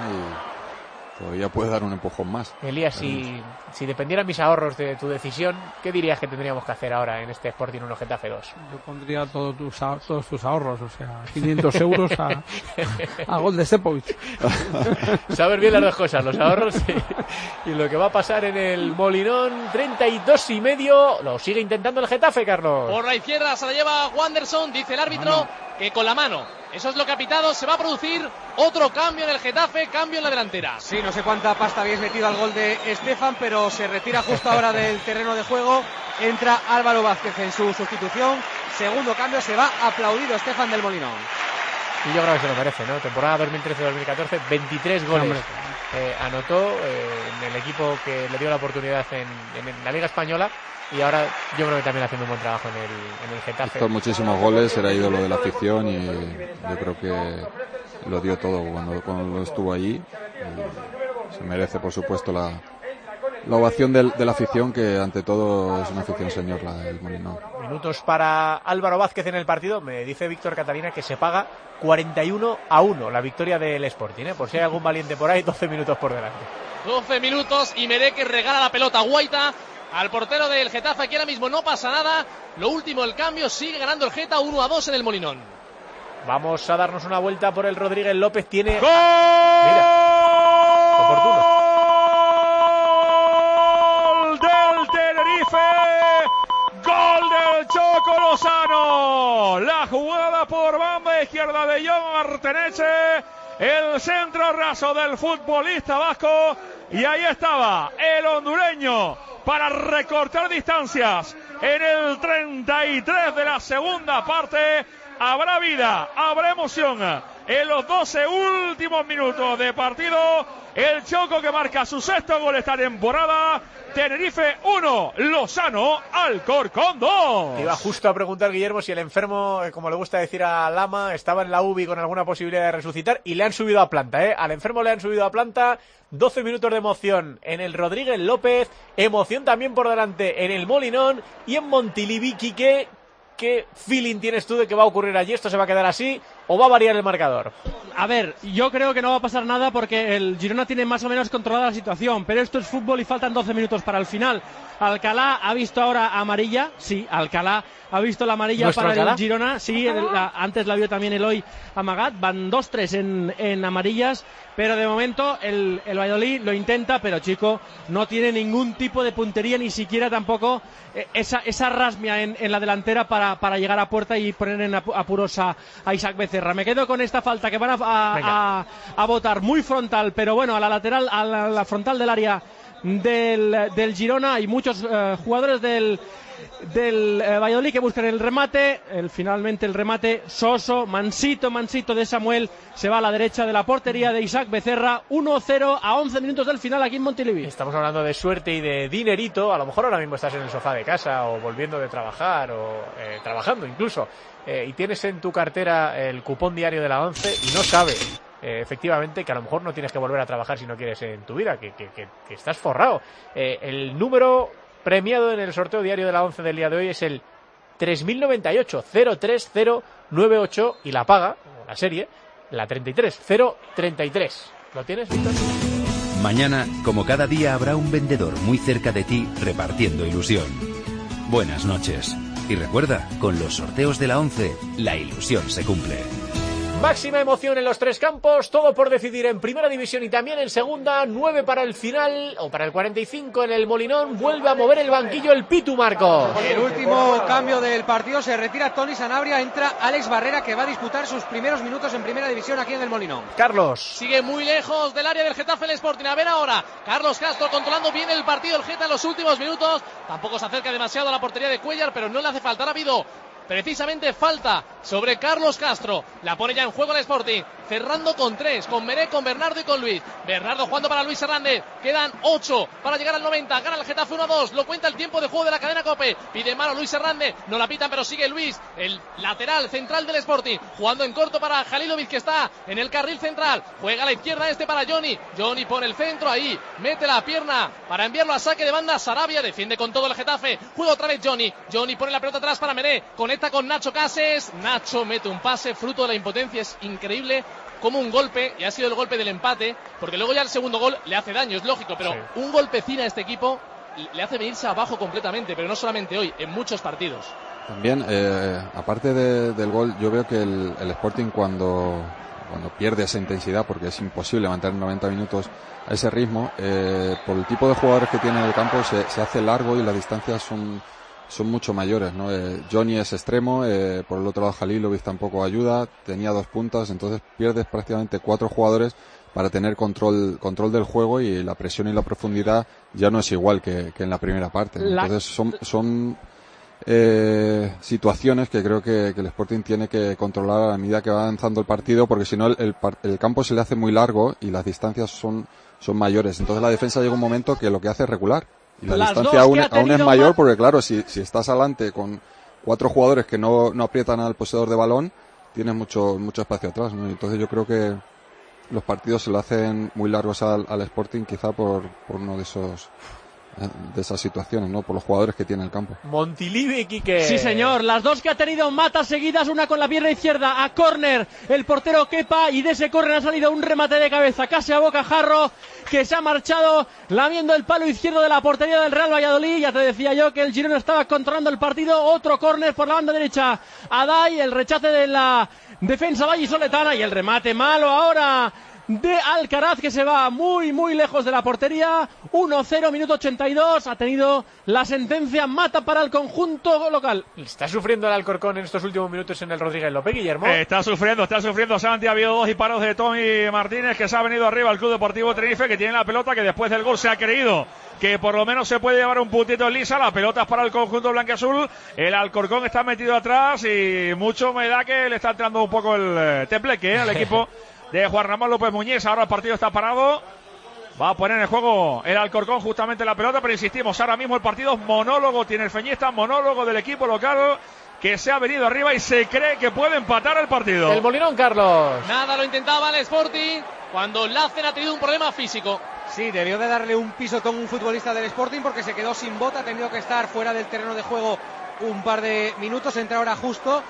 y todavía puede dar un empujón más. Elías, si dependieran mis ahorros de tu decisión, ¿qué dirías que tendríamos que hacer ahora en este Sporting 1 Getafe 2? Yo pondría todos tus ahorros, o sea, 500 euros a gol de Sepovic. Saber bien las dos cosas, los ahorros y lo que va a pasar en el Molinón. 32,5, lo sigue intentando el Getafe, Carlos. Por la izquierda se la lleva Wanderson, dice el árbitro que con la mano. Eso es lo que ha pitado. Se va a producir otro cambio en el Getafe, cambio en la delantera. Sí, no sé cuánta pasta habéis metido al gol de Estefan, pero se retira justo ahora del terreno de juego. Entra Álvaro Vázquez en su sustitución. Segundo cambio, se va aplaudido Estefan del Molinón. Y yo creo que se lo merece, ¿no? Temporada 2013-2014, 23 goles anotó en el equipo que le dio la oportunidad en la Liga Española. Y ahora yo creo que también haciendo un buen trabajo en el Getafe. Hizo muchísimos goles, era ídolo de la afición y yo creo que lo dio todo cuando estuvo allí. Se merece, por supuesto, la ovación de la afición, que ante todo es una afición señor, la del Molinón. Minutos para Álvaro Vázquez en el partido. Me dice Víctor Catalina que se paga 41-1 la victoria del Sporting, por si hay algún valiente por ahí. 12 minutos por delante. 12 minutos y Meré, que regala la pelota a Guaita, al portero del Getafe. Aquí ahora mismo no pasa nada. Lo último, el cambio, sigue ganando el Geta 1-2 en el Molinón. Vamos a darnos una vuelta por el Rodríguez López. Tiene... ¡Gol! Mira, oportuno. ¡Gol del Tenerife! ¡Gol del Choco Lozano! La jugada por banda izquierda de John Arteneche. El centro raso del futbolista vasco. Y ahí estaba el hondureño para recortar distancias en el 33 de la segunda parte. Habrá vida, habrá emoción en los 12 últimos minutos de partido. El Choco, que marca su sexto gol esta temporada. Tenerife 1, Lozano Alcorcón 2. Te iba justo a preguntar, Guillermo, si el enfermo, como le gusta decir a Lama, estaba en la UBI con alguna posibilidad de resucitar, y le han subido a planta, Al enfermo le han subido a planta. 12 minutos de emoción en el Rodríguez López, emoción también por delante en el Molinón y en Montilivi. Quique, ¿qué feeling tienes tú de que va a ocurrir allí? ¿Esto se va a quedar así o va a variar el marcador? A ver, yo creo que no va a pasar nada porque el Girona tiene más o menos controlada la situación, pero esto es fútbol y faltan 12 minutos para el final. Alcalá ha visto ahora amarilla, sí, Alcalá ha visto la amarilla para Alcalá? el Girona, sí, antes la vio también Eloy Amagat, van 2-3 en amarillas, pero de momento el Valladolid lo intenta, pero chico, no tiene ningún tipo de puntería, ni siquiera tampoco esa rasmia en la delantera para llegar a puerta y poner en apuros a Isaac Becerra. Me quedo con esta falta que van a votar muy frontal, pero bueno, a la lateral, a la frontal del área del Girona. Hay muchos jugadores del Valladolid que buscan el remate. Finalmente el remate soso, mansito de Samuel, se va a la derecha de la portería de Isaac Becerra. 1-0 a 11 minutos del final aquí en Montilivi. Estamos hablando de suerte y de dinerito. A lo mejor ahora mismo estás en el sofá de casa o volviendo de trabajar o trabajando incluso, y tienes en tu cartera el cupón diario de la 11 y no sabes efectivamente que a lo mejor no tienes que volver a trabajar si no quieres en tu vida, que estás forrado. El número premiado en el sorteo diario de la 11 del día de hoy es el 3098 03098 y la paga, la serie, la 33033. ¿Lo tienes, Víctor? Mañana, como cada día, habrá un vendedor muy cerca de ti repartiendo ilusión. Buenas noches. Y recuerda, con los sorteos de la 11, la ilusión se cumple. Máxima emoción en los tres campos, todo por decidir en primera división y también en segunda. 9 para el final, o para el 45 en el Molinón. Vuelve a mover el banquillo el Pitu, Marcos. El último cambio del partido, se retira Toni Sanabria, entra Alex Barrera, que va a disputar sus primeros minutos en primera división aquí en el Molinón. Carlos. Sigue muy lejos del área del Getafe el Sporting. A ver ahora, Carlos Castro controlando bien el partido, el Geta en los últimos minutos. Tampoco se acerca demasiado a la portería de Cuellar, pero no le hace falta. Ha habido precisamente falta sobre Carlos Castro. La pone ya en juego el Sporting, cerrando con 3, con Meré, con Bernardo y con Luis. Bernardo jugando para Luis Hernández. Quedan 8 para llegar al 90. Gana el Getafe 1-2. Lo cuenta el tiempo de juego de la cadena COPE. Pide mano Luis Hernández. No la pitan, pero sigue Luis, el lateral central del Sporting, jugando en corto para Halilovic, que está en el carril central. Juega a la izquierda para Johnny. Johnny pone el centro ahí. Mete la pierna para enviarlo a saque de banda. Sarabia defiende con todo el Getafe. Juega otra vez Johnny. Johnny pone la pelota atrás para Meré. Conecta con Nacho Cases. Nacho mete un pase fruto de la impotencia. Es increíble como un golpe, y ha sido el golpe del empate, porque luego ya el segundo gol le hace daño, es lógico, pero sí, un golpecín a este equipo le hace venirse abajo completamente, pero no solamente hoy, en muchos partidos. También, aparte del gol, yo veo que el Sporting cuando pierde esa intensidad, porque es imposible mantener 90 minutos a ese ritmo, por el tipo de jugadores que tiene en el campo se hace largo y las distancias son mucho mayores, ¿no? Johnny es extremo, por el otro lado Halilovic tampoco ayuda, tenía 2 puntas, entonces pierdes prácticamente 4 jugadores para tener control del juego, y la presión y la profundidad ya no es igual que en la primera parte, ¿no? Entonces son situaciones que creo que el Sporting tiene que controlar a medida que va avanzando el partido, porque si no el campo se le hace muy largo y las distancias son mayores, entonces la defensa llega un momento que lo que hace es recular. Y la distancia aún es mayor, porque claro, si estás adelante con 4 jugadores que no aprietan al poseedor de balón, tienes mucho espacio atrás, ¿no? Entonces yo creo que los partidos se lo hacen muy largos al Sporting, quizá por uno de esas situaciones, ¿no? Por los jugadores que tiene el campo. Montilivi, Quique. Sí, señor. Las dos que ha tenido Mata seguidas, una con la pierna izquierda a córner. El portero Kepa, y de ese córner ha salido un remate de cabeza casi a bocajarro, que se ha marchado lamiendo el palo izquierdo de la portería del Real Valladolid. Ya te decía yo que el Girona estaba controlando el partido. Otro córner por la banda derecha. Adai, el rechace de la defensa vallisoletana, y el remate malo ahora de Alcaraz, que se va muy muy lejos de la portería. 1-0, minuto 82. Ha tenido la sentencia Mata para el conjunto local. ¿Está sufriendo el Alcorcón en estos últimos minutos en el Rodríguez López, Guillermo? Está sufriendo Santi. Ha habido 2 disparos de Tony Martínez, que se ha venido arriba al Club Deportivo Tenerife, que tiene la pelota, que después del gol se ha creído que por lo menos se puede llevar un puntito en lisa. La pelota es para el conjunto blanquiazul. El Alcorcón está metido atrás, y mucho me da que le está entrando un poco el tembleque al equipo de Juan Ramón López Muñiz. Ahora el partido está parado. Va a poner en juego el Alcorcón justamente la pelota, pero insistimos, ahora mismo el partido es monólogo, tiene el feñista, monólogo del equipo local, que se ha venido arriba y se cree que puede empatar el partido. El Molinón, Carlos. Nada, lo intentaba el Sporting cuando Lacen ha tenido un problema físico. Sí, debió de darle un pisotón un futbolista del Sporting, porque se quedó sin bota, ha tenido que estar fuera del terreno de juego un par de minutos. Entra ahora Justo,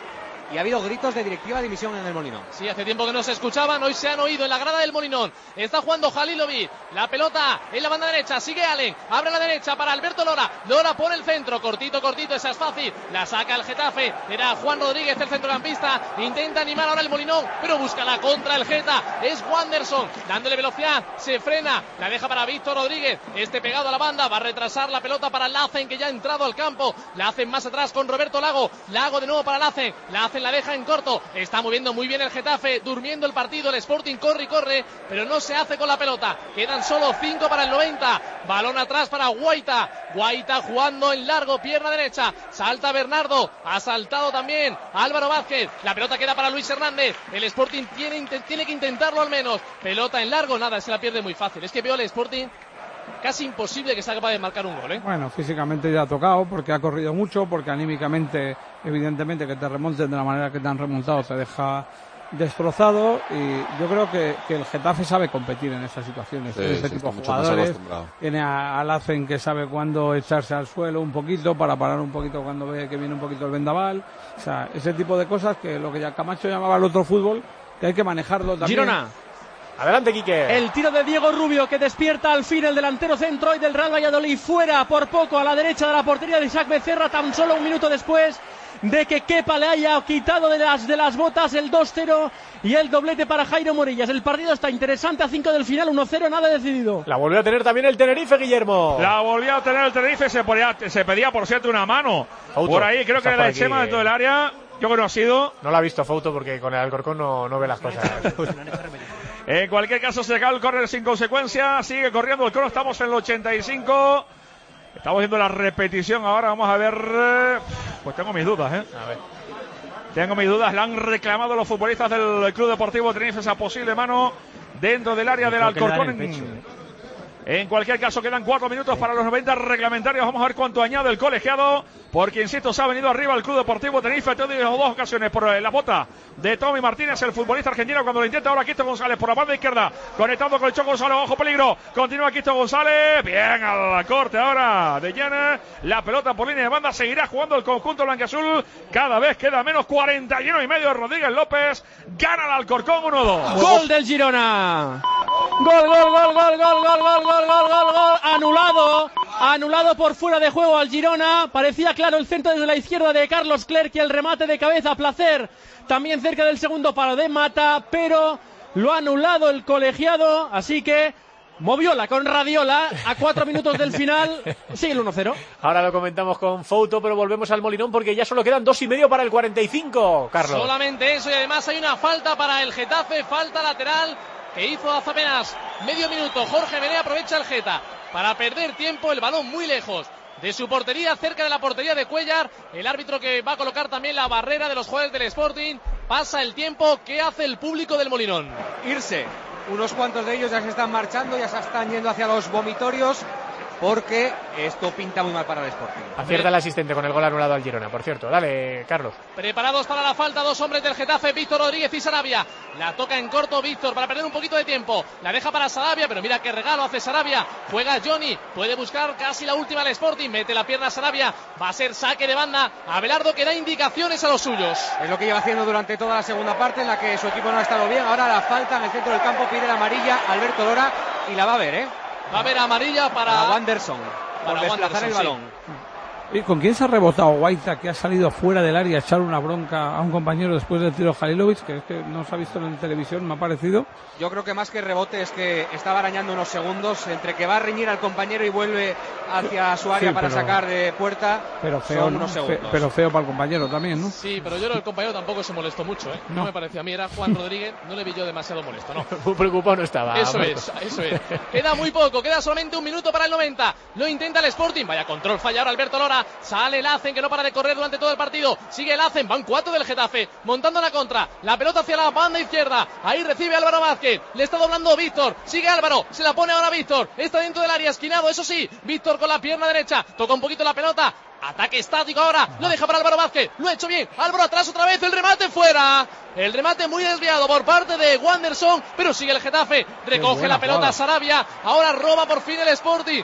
y ha habido gritos de directiva de dimisión en el Molinón. Sí, hace tiempo que no se escuchaban, hoy se han oído en la grada del Molinón. Está jugando Halilovic, la pelota en la banda derecha, sigue Allen, abre la derecha para Alberto Lora, Lora por el centro, cortito, esa es fácil, la saca el Getafe, era Juan Rodríguez el centrocampista, intenta animar ahora el Molinón, pero busca la contra el Geta, es Wanderson, dándole velocidad, se frena, la deja para Víctor Rodríguez, pegado a la banda, va a retrasar la pelota para Lacen, que ya ha entrado al campo, Lacen más atrás con Roberto Lago de nuevo para Lacen la deja en corto, está moviendo muy bien el Getafe, durmiendo el partido, el Sporting corre, pero no se hace con la pelota, quedan solo 5 para el 90, balón atrás para Guaita jugando en largo, pierna derecha, salta Bernardo, ha saltado también Álvaro Vázquez, la pelota queda para Luis Hernández, el Sporting tiene que intentarlo al menos, pelota en largo, nada, se la pierde muy fácil, es que veo al Sporting casi imposible que sea capaz de marcar un gol, ¿eh? Bueno, físicamente ya ha tocado, porque ha corrido mucho, porque anímicamente, evidentemente, que te remonten de la manera que te han remontado te deja destrozado, y yo creo que el Getafe sabe competir en esas situaciones, en este tipo de jugadores. Tiene a Lacen, que sabe cuándo echarse al suelo un poquito para parar un poquito cuando ve que viene un poquito el vendaval, o sea, ese tipo de cosas que lo que ya Camacho llamaba el otro fútbol, que hay que manejarlo también. Girona. Adelante, Quique. El tiro de Diego Rubio, que despierta al fin el delantero centro y del Real Valladolid, fuera por poco a la derecha de la portería de Isaac Becerra, tan solo un minuto después de que Kepa le haya quitado de las botas el 2-0 y el doblete para Jairo Morillas. El partido está interesante, a 5 del final, 1-0, nada decidido. La volvió a tener también el Tenerife, Guillermo. La volvió a tener el Tenerife, se pedía por cierto una mano. Fouto, por ahí, creo que era de Chema dentro del área. Yo creo que no ha sido. No lo ha visto Fouto porque con el Alcorcón no ve las cosas. En cualquier caso, se cae el córner sin consecuencia. Sigue corriendo el crono. Estamos en el 85. Estamos viendo la repetición ahora. Vamos a ver. Pues tengo mis dudas, ¿eh? A ver. Tengo mis dudas. La han reclamado los futbolistas del Club Deportivo Tenerife, esa posible mano dentro del área del Alcorcón. En cualquier caso, quedan 4 minutos para los 90 reglamentarios. Vamos a ver cuánto añade el colegiado, porque insisto, se ha venido arriba el Club Deportivo Tenerife. Te digo 2 ocasiones por la bota de Tommy Martínez, el futbolista argentino, cuando lo intenta ahora Quisto González por la banda izquierda, conectando con el Choco González, bajo peligro, continúa Quisto González, bien al corte ahora de Llana, la pelota por línea de banda, seguirá jugando el conjunto blanquiazul, cada vez queda menos, 41 y medio. Rodríguez López gana el Alcorcón 1-2. Gol del Girona. Gol, anulado por fuera de juego al Girona. Parecía claro el centro desde la izquierda de Carlos Clerc y el remate de cabeza, Placer también cerca del segundo palo de Mata, pero lo ha anulado el colegiado, así que Moviola con Radiola a 4 minutos del final, sigue el 1-0. Ahora lo comentamos con Fouto, pero volvemos al Molinón porque ya solo quedan 2 y medio para el 45, Carlos. Solamente eso, y además hay una falta para el Getafe, falta lateral que hizo hace apenas medio minuto. Jorge Bené, aprovecha el Geta para perder tiempo, el balón muy lejos de su portería, cerca de la portería de Cuellar. El árbitro que va a colocar también la barrera de los jugadores del Sporting. Pasa el tiempo. ¿Qué hace el público del Molinón? Irse. Unos cuantos de ellos ya se están marchando, ya se están yendo hacia los vomitorios, porque esto pinta muy mal para el Sporting. Acierta el asistente con el gol anulado al Girona, por cierto. Dale, Carlos. Preparados para la falta, 2 hombres del Getafe, Víctor Rodríguez y Sarabia. La toca en corto Víctor para perder un poquito de tiempo. La deja para Sarabia, pero mira qué regalo hace Sarabia. Juega Johnny, puede buscar casi la última al Sporting. Mete la pierna a Sarabia, va a ser saque de banda. Abelardo, que da indicaciones a los suyos. Es lo que lleva haciendo durante toda la segunda parte, en la que su equipo no ha estado bien. Ahora la falta en el centro del campo, pide la amarilla Alberto Lora y la va a ver, ¿eh? Va a haber amarilla para Wanderson, por desplazar el balón. Sí. ¿Y con quién se ha rebotado Guaita, que ha salido fuera del área a echar una bronca a un compañero después del tiro Halilovic, que es que no se ha visto en televisión, me ha parecido? Yo creo que más que rebote es que estaba arañando unos segundos entre que va a reñir al compañero y vuelve hacia su área para sacar de puerta. Pero feo, son unos segundos. Pero feo para el compañero también, ¿no? Sí, pero yo creo que el compañero tampoco se molestó mucho, ¿eh? No me pareció a mí, era Juan Rodríguez, no le vi yo demasiado molesto, ¿no? Muy preocupado no estaba. Eso es. Queda muy poco, queda solamente un minuto para el 90. Lo intenta el Sporting, vaya control, falla ahora Alberto Lora, sale Lacen, que no para de correr durante todo el partido, sigue Lacen, van 4 del Getafe, montando la contra, la pelota hacia la banda izquierda, ahí recibe Álvaro Vázquez, le está doblando Víctor, sigue Álvaro, se la pone ahora Víctor, está dentro del área, esquinado, eso sí, Víctor con la pierna derecha, toca un poquito la pelota, Ataque estático ahora, lo deja para Álvaro Vázquez, lo ha hecho bien, Álvaro atrás otra vez, el remate fuera. El remate muy desviado por parte de Wanderson, pero sigue el Getafe, recoge la pelota Sarabia, ahora roba por fin el Sporting,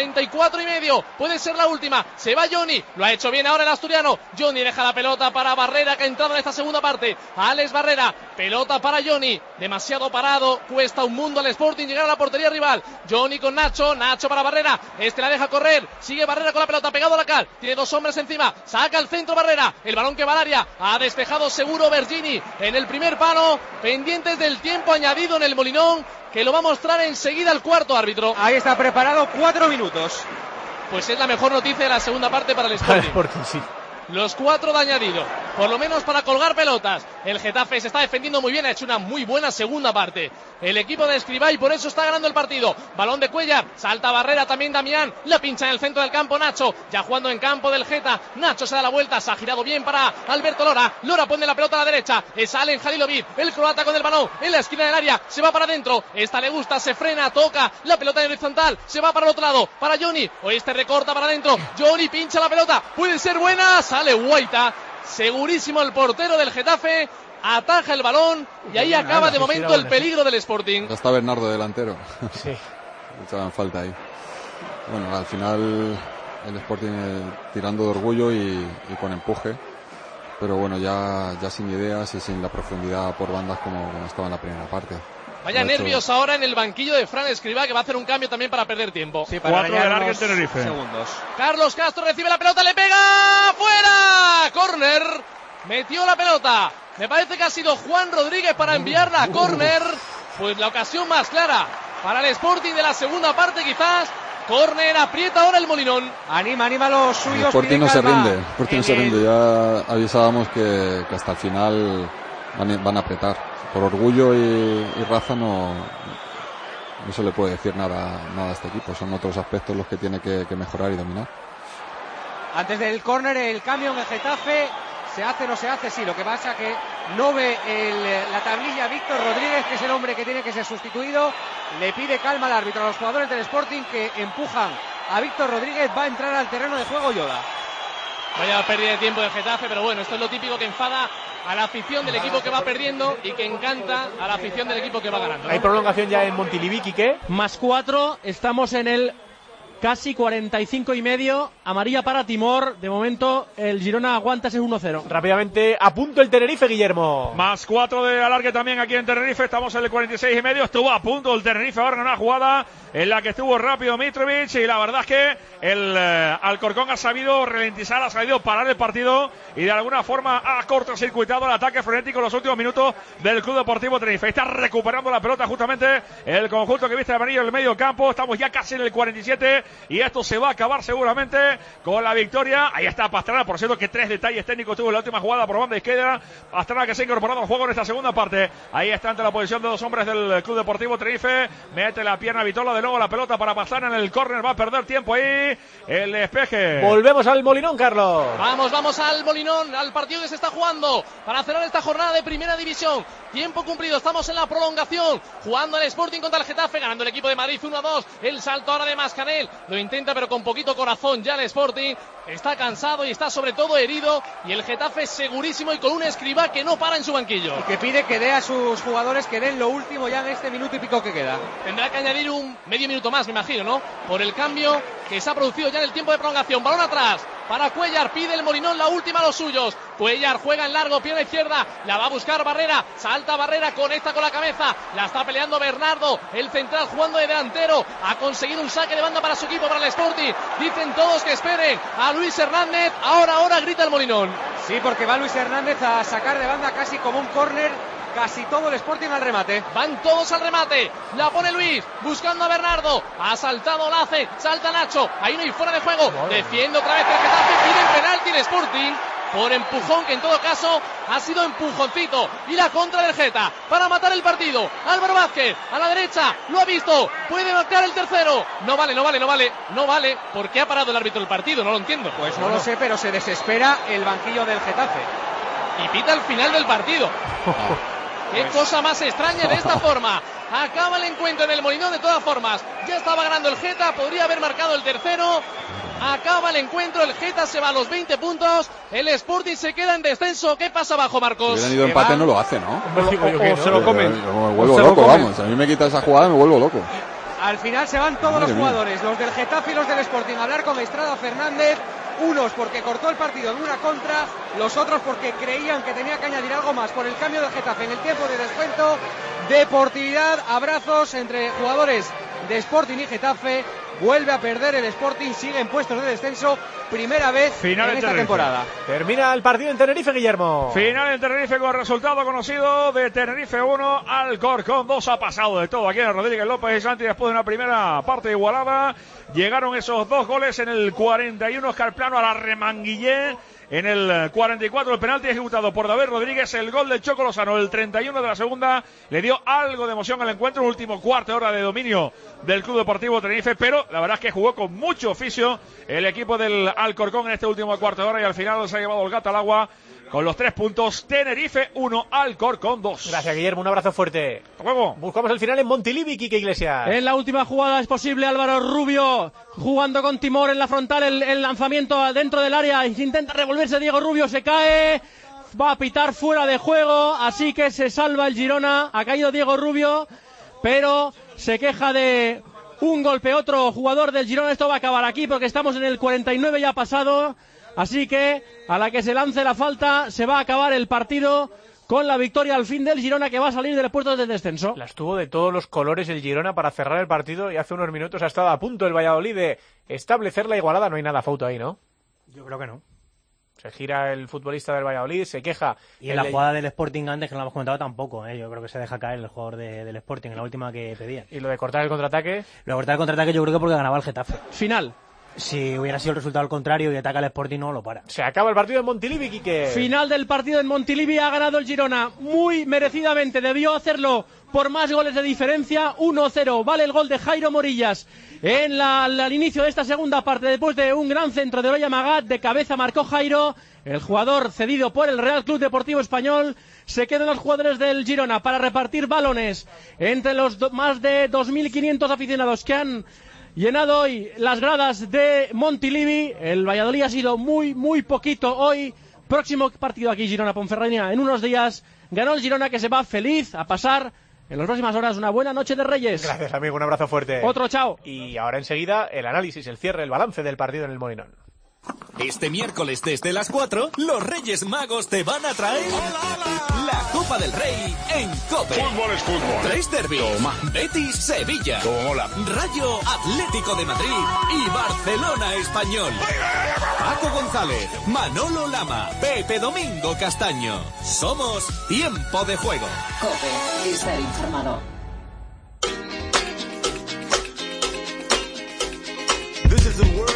44,5, puede ser la última, se va Johnny, lo ha hecho bien ahora el asturiano, Johnny deja la pelota para Barrera que ha entrado en esta segunda parte, Alex Barrera, pelota para Johnny, demasiado parado, cuesta un mundo al Sporting llegar a la portería rival, Johnny con Nacho, Nacho para Barrera, este la deja correr, sigue Barrera con la pelota pegado a la cal, tiene dos hombres encima, saca el centro Barrera, el balón que va al área, ha despejado seguro Bergini, en el primer palo, pendientes del tiempo añadido en el Molinón, que lo va a mostrar enseguida el cuarto árbitro. Ahí está preparado, 4 minutos. Pues es la mejor noticia de la segunda parte para el Sporting. Sí. Los 4 de añadido, por lo menos para colgar pelotas. El Getafe se está defendiendo muy bien, ha hecho una muy buena segunda parte. El equipo de Escribá y por eso está ganando el partido. Balón de Cuellar, salta Barrera también Damián, la pincha en el centro del campo Nacho, ya jugando en campo del Geta. Nacho se da la vuelta, se ha girado bien para Alberto Lora. Lora pone la pelota a la derecha, es Alen Halilovic, el croata con el balón en la esquina del área, se va para adentro, esta le gusta, se frena, toca la pelota en horizontal, se va para el otro lado, para Johnny, o este recorta para adentro, Johnny pincha la pelota, puede ser buena, sale Guaita, segurísimo el portero del Getafe, ataja el balón y ahí acaba de momento el peligro del Sporting. Ya está Bernardo delantero. Sí. Echaban falta ahí. Bueno, al final el Sporting tirando de orgullo y con empuje, pero bueno, ya sin ideas y sin la profundidad por bandas como estaba en la primera parte. Vaya nervios ahora en el banquillo de Fran Escribá, que va a hacer un cambio también para perder tiempo. Sí, para 4 de larga en Tenerife. Segundos. Carlos Castro recibe la pelota, le pega fuera, córner, metió la pelota, me parece que ha sido Juan Rodríguez para enviarla a córner, pues la ocasión más clara para el Sporting de la segunda parte quizás. Córner, aprieta ahora el Molinón. Anima a los suyos. El Sporting no se rinde, el Sporting no se rinde, ya avisábamos que hasta el final van a apretar. Por orgullo y raza no se le puede decir nada a este equipo. Son otros aspectos los que tiene que mejorar y dominar. Antes del córner, el cambio en el Getafe. ¿Se hace o no se hace? Sí, lo que pasa es que no ve la tablilla Víctor Rodríguez, que es el hombre que tiene que ser sustituido. Le pide calma al árbitro a los jugadores del Sporting que empujan a Víctor Rodríguez. Va a entrar al terreno de juego Yoda. Vaya pérdida de tiempo de Getafe, pero bueno, esto es lo típico que enfada a la afición del equipo que va perdiendo y que encanta a la afición del equipo que va ganando, ¿no? Hay prolongación ya en Montilivi, ¿qué? Más 4, estamos en el casi 45,5, amarilla para Timor. De momento el Girona aguanta ese 1-0. Rápidamente a punto el Tenerife, Guillermo. Más 4 de alargue también aquí en Tenerife. Estamos en el 46,5. Estuvo a punto el Tenerife ahora en una jugada en la que estuvo rápido Mitrovic, y la verdad es que el Alcorcón ha sabido ralentizar, ha sabido parar el partido y de alguna forma ha cortocircuitado el ataque frenético en los últimos minutos del Club Deportivo Tenerife. Está recuperando la pelota justamente el conjunto que viste de amarillo en el medio campo. Estamos ya casi en el 47 y esto se va a acabar seguramente con la victoria. Ahí está Pastrana, por cierto que 3 detalles técnicos tuvo en la última jugada por banda izquierda. Pastrana que se ha incorporado al juego en esta segunda parte. Ahí está ante la posición de 2 hombres del Club Deportivo Tenerife. Mete la pierna Vitola, de nuevo la pelota para Pastrana en el córner. Va a perder tiempo ahí el despeje. Volvemos al Molinón, Carlos. Vamos al Molinón, al partido que se está jugando para cerrar esta jornada de Primera División. Tiempo cumplido, estamos en la prolongación, jugando el Sporting contra el Getafe, ganando el equipo de Madrid 1-2. El salto ahora de Mascanel, lo intenta pero con poquito corazón ya el Sporting. Está cansado y está sobre todo herido, y el Getafe segurísimo y con un Escribá que no para en su banquillo. Y que pide que dé a sus jugadores que den lo último ya en este minuto y pico que queda. Tendrá que añadir un medio minuto más, me imagino, ¿no? Por el cambio que se ha producido ya en el tiempo de prolongación. Balón atrás para Cuellar, pide el Molinón la última a los suyos. Cuellar juega en largo, pierna izquierda, la va a buscar Barrera, salta Barrera, conecta con la cabeza, la está peleando Bernardo, el central jugando de delantero, ha conseguido un saque de banda para su equipo, para el Sporting. Dicen todos que esperen a Luis Hernández, ahora grita el Molinón. Sí, porque va Luis Hernández a sacar de banda casi como un córner. Casi todo el Sporting al remate. Van todos al remate. La pone Luis, buscando a Bernardo. Ha saltado Lace, salta Nacho. Ahí no hay fuera de juego. Defiende otra vez el Getafe. Pide penalti el Sporting por empujón, que en todo caso ha sido empujoncito. Y la contra del Geta para matar el partido. Álvaro Vázquez a la derecha, lo ha visto. Puede marcar el tercero. No vale. ¿Por qué ha parado el árbitro el partido? No lo entiendo. Pues no lo sé, pero se desespera el banquillo del Getafe. Y pita el final del partido. Qué cosa más extraña de esta forma. Acaba el encuentro en el Molinón de todas formas. Ya estaba ganando el Geta, podría haber marcado el tercero. acaba el encuentro, el Geta se va a los 20 puntos, el Sporting se queda en descenso. ¿Qué pasa abajo, Marcos? Si hubieran ido empate no lo hace, ¿no? O se lo comen. Me vuelvo loco, vamos. A mí me quita esa jugada, me vuelvo loco. Al final se van todos los jugadores, los del Getafe y los del Sporting, a hablar con Estrada Fernández. Unos porque cortó el partido en una contra, los otros porque creían que tenía que añadir algo más por el cambio del Getafe en el tiempo de descuento. Deportividad, abrazos entre jugadores de Sporting y Getafe. Vuelve a perder el Sporting, sigue en puestos de descenso, primera vez final en esta temporada. Termina el partido en Tenerife, Guillermo. Final en Tenerife con resultado conocido de Tenerife 1, Alcorcón 2. Ha pasado de todo aquí en Rodríguez López y Santi después de una primera parte igualada. Llegaron esos 2 goles en el 41, Escarplano a la remanguillé. En el 44 el penalti ejecutado por David Rodríguez, el gol del Choco Lozano, el 31 de la segunda, le dio algo de emoción al encuentro, el último cuarto de hora de dominio del Club Deportivo Tenerife, pero la verdad es que jugó con mucho oficio el equipo del Alcorcón en este último cuarto de hora y al final se ha llevado el gato al agua con los 3 puntos. Tenerife 1, Alcorcón 2. Gracias, Guillermo, un abrazo fuerte. Hasta luego. Buscamos el final en Montilivi, Quique Iglesias. En la última jugada es posible Álvaro Rubio jugando con timor en la frontal, el lanzamiento dentro del área, intenta revolverse Diego Rubio, se cae, va a pitar fuera de juego, así que se salva el Girona. Ha caído Diego Rubio, pero se queja de un golpe otro jugador del Girona. Esto va a acabar aquí porque estamos en el 49 ya pasado. Así que a la que se lance la falta se va a acabar el partido con la victoria al fin del Girona, que va a salir del puesto de descenso. Las tuvo de todos los colores el Girona para cerrar el partido y hace unos minutos ha estado a punto el Valladolid de establecer la igualada. No hay nada foto ahí, ¿no? Yo creo que no. Se gira el futbolista del Valladolid, se queja. Y en la jugada del Sporting antes, que no lo hemos comentado tampoco, Yo creo que se deja caer el jugador del Sporting en la última que pedía. ¿Y lo de cortar el contraataque? Lo de cortar el contraataque yo creo que porque ganaba el Getafe. Final. Si hubiera sido el resultado al contrario y ataca al Sporting, no lo para. Se acaba el partido en Montilivi, Quique. Final del partido en Montilivi, ha ganado el Girona muy merecidamente, debió hacerlo por más goles de diferencia. 1-0, vale el gol de Jairo Morillas al inicio de esta segunda parte, después de un gran centro de Eloy Amagat, de cabeza marcó Jairo, el jugador cedido por el Real Club Deportivo Español. Se quedan los jugadores del Girona para repartir balones entre los más de 2.500 aficionados que han llenado hoy las gradas de Montilivi. El Valladolid ha sido muy poquito hoy. Próximo partido aquí, Girona-Ponferradina, en unos días. Ganó el Girona, que se va feliz a pasar en las próximas horas una buena noche de Reyes. Gracias, amigo, un abrazo fuerte. Otro, chao. Y ahora enseguida el análisis, el cierre, el balance del partido en el Molinón. Este miércoles desde las 4, los Reyes Magos te van a traer la Copa del Rey en COPE. Fútbol es fútbol. 3 derbis. Betis, Sevilla. Mola. Rayo Atlético de Madrid y Barcelona Español. Paco González, Manolo Lama, Pepe Domingo Castaño. Somos Tiempo de Juego. COPE, estar informado. This is the world.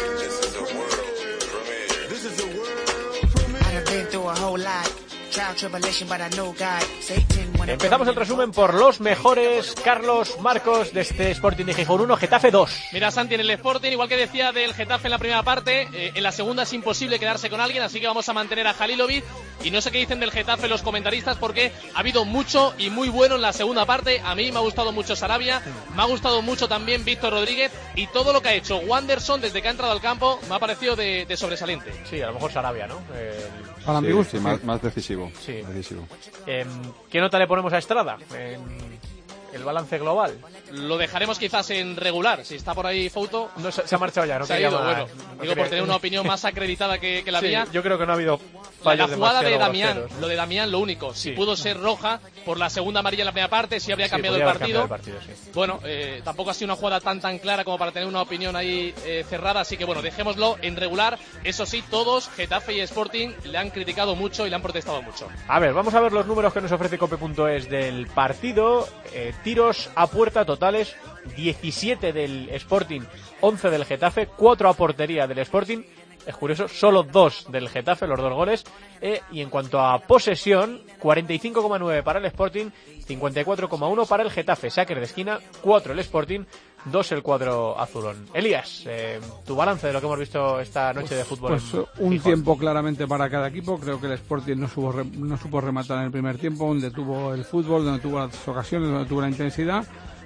Empezamos el resumen por los mejores. Carlos, Marcos, de este Sporting de Gijón 1, Getafe 2. Mira, Santi, en el Sporting, igual que decía del Getafe en la primera parte, en la segunda es imposible quedarse con alguien, así que vamos a mantener a Halilovic. Y no sé qué dicen del Getafe los comentaristas, porque ha habido mucho y muy bueno en la segunda parte. A mí me ha gustado mucho Sarabia, me ha gustado mucho también Víctor Rodríguez, y todo lo que ha hecho Wanderson desde que ha entrado al campo me ha parecido de sobresaliente. Sí, a lo mejor Sarabia, ¿no? Para mi gusto, sí, más decisivo. Sí. Decisivo. ¿Qué nota le ponemos a Estrada? El balance global. Lo dejaremos quizás en regular. Si está por ahí foto. No, se ha marchado ya, no se ha ido, más, bueno. Digo, por tener una opinión más acreditada que la mía. Yo creo que no ha habido fallos. La jugada de Damián, groseros. lo de Damián, lo único. Si pudo ser roja por la segunda amarilla en la primera parte, si habría cambiado el partido. Bueno, tampoco ha sido una jugada tan clara como para tener una opinión ahí cerrada. Así que bueno, dejémoslo en regular. Eso sí, todos, Getafe y Sporting, le han criticado mucho y le han protestado mucho. A ver, vamos a ver los números que nos ofrece Cope.es del partido. Tiros a puerta totales: 17 del Sporting, 11 del Getafe, 4 a portería del Sporting. Es curioso, solo 2 del Getafe, los 2 goles. Y en cuanto a posesión, 45,9 para el Sporting, 54,1 para el Getafe. Saque de esquina, 4 el Sporting, 2 el cuadro azulón. Elías, tu balance de lo que hemos visto esta noche de fútbol. Pues un tiempo claramente para cada equipo. Creo que el Sporting no supo rematar en el primer tiempo, donde tuvo el fútbol, donde tuvo las ocasiones, donde tuvo la intensidad.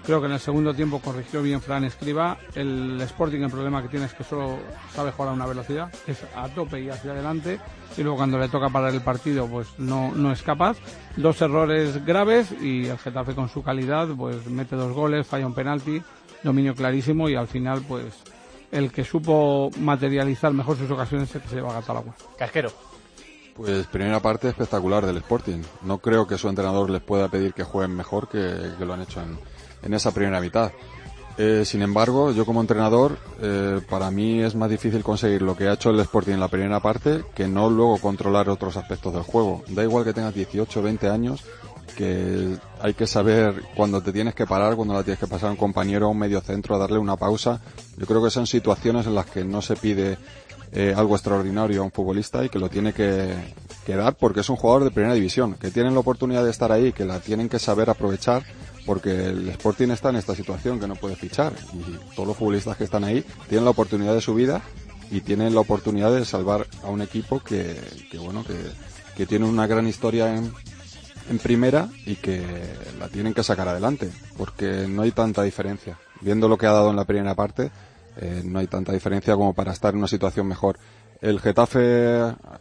Creo que en el segundo tiempo corrigió bien Fran Escribá. El Sporting, el problema que tiene es que solo sabe jugar a una velocidad, es a tope y hacia adelante, y luego cuando le toca parar el partido pues no es capaz. 2 errores graves y el Getafe con su calidad pues mete 2 goles, falla un penalti, dominio clarísimo y al final pues el que supo materializar mejor sus ocasiones es el que se lleva a gato al agua. Casquero. Pues primera parte espectacular del Sporting. No creo que su entrenador les pueda pedir que jueguen mejor que lo han hecho en esa primera mitad. Sin embargo, yo como entrenador, para mí es más difícil conseguir lo que ha hecho el Sporting en la primera parte que no luego controlar otros aspectos del juego. Da igual que tengas 18 o 20 años, que hay que saber cuándo te tienes que parar, cuándo la tienes que pasar a un compañero, a un medio centro, a darle una pausa. Yo creo que son situaciones en las que no se pide algo extraordinario a un futbolista y que lo tiene que dar porque es un jugador de primera división, que tienen la oportunidad de estar ahí, que la tienen que saber aprovechar, porque el Sporting está en esta situación que no puede fichar y todos los futbolistas que están ahí tienen la oportunidad de su vida y tienen la oportunidad de salvar a un equipo que tiene una gran historia en primera y que la tienen que sacar adelante, porque no hay tanta diferencia. Viendo lo que ha dado en la primera parte, no hay tanta diferencia como para estar en una situación mejor. El Getafe,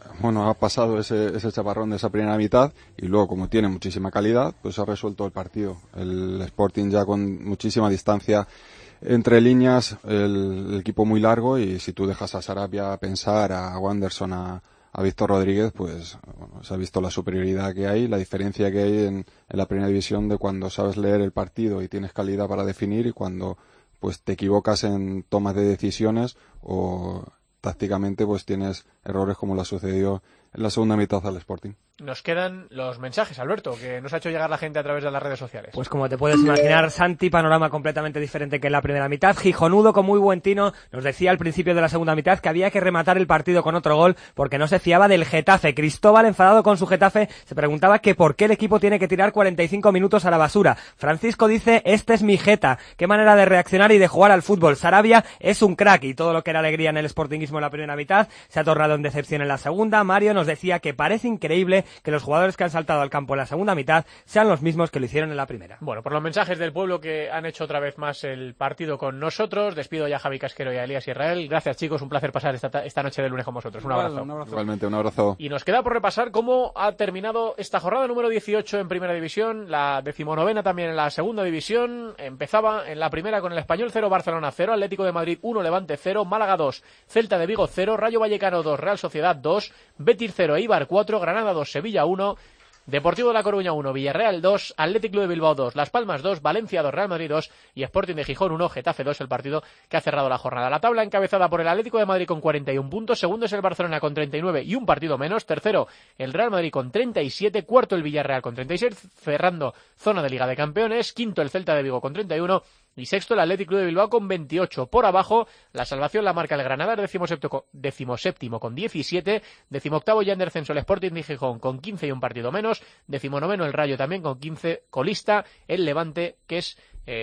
ha pasado ese chaparrón de esa primera mitad y luego, como tiene muchísima calidad, pues ha resuelto el partido. El Sporting ya con muchísima distancia entre líneas, el equipo muy largo, y si tú dejas a Sarabia pensar, a Wanderson, a Víctor Rodríguez, pues se ha visto la superioridad que hay, la diferencia que hay en la primera división de cuando sabes leer el partido y tienes calidad para definir y cuando pues te equivocas en tomas de decisiones o tácticamente pues tienes errores como le ha sucedido en la segunda mitad al Sporting. Nos quedan los mensajes, Alberto, que nos ha hecho llegar la gente a través de las redes sociales. Pues como te puedes imaginar, Santi, panorama completamente diferente que en la primera mitad. Gijonudo con muy buen tino nos decía al principio de la segunda mitad que había que rematar el partido con otro gol porque no se fiaba del Getafe. Cristóbal, enfadado con su Getafe, se preguntaba que por qué el equipo tiene que tirar 45 minutos a la basura. Francisco dice, este es mi Geta. Qué manera de reaccionar y de jugar al fútbol. Sarabia es un crack y todo lo que era alegría en el sportinguismo en la primera mitad se ha tornado en decepción en la segunda. Mario nos decía que parece increíble que los jugadores que han saltado al campo en la segunda mitad sean los mismos que lo hicieron en la primera. Bueno, por los mensajes del pueblo que han hecho otra vez más el partido con nosotros, despido ya a Javi Casquero y a Elías Israel. Gracias, chicos, un placer pasar esta noche de lunes con vosotros. Un abrazo. Igualmente, un abrazo. Y nos queda por repasar cómo ha terminado esta jornada número 18 en Primera División, la 19ª también en la Segunda División. Empezaba en la primera con el Español 0, Barcelona 0, Atlético de Madrid 1, Levante 0, Málaga 2, Celta de Vigo 0, Rayo Vallecano 2, Real Sociedad 2, Betis 0, Eibar 4, Granada 2, Sevilla 1, Deportivo de La Coruña 1, Villarreal 2, Athletic Club de Bilbao 2, Las Palmas 2, Valencia 2, Real Madrid 2 y Sporting de Gijón 1, Getafe 2, el partido que ha cerrado la jornada. La tabla encabezada por el Atlético de Madrid con 41 puntos, segundo es el Barcelona con 39 y un partido menos, tercero el Real Madrid con 37, cuarto el Villarreal con 36, cerrando zona de Liga de Campeones, quinto el Celta de Vigo con 31 y sexto el Athletic Club de Bilbao con 28. Por abajo, la salvación la marca el Granada, decimoséptimo con 17, decimoctavo ya en descenso el Sporting de Gijón con 15 y un partido menos, decimonoveno el Rayo también con 15, colista el Levante, que es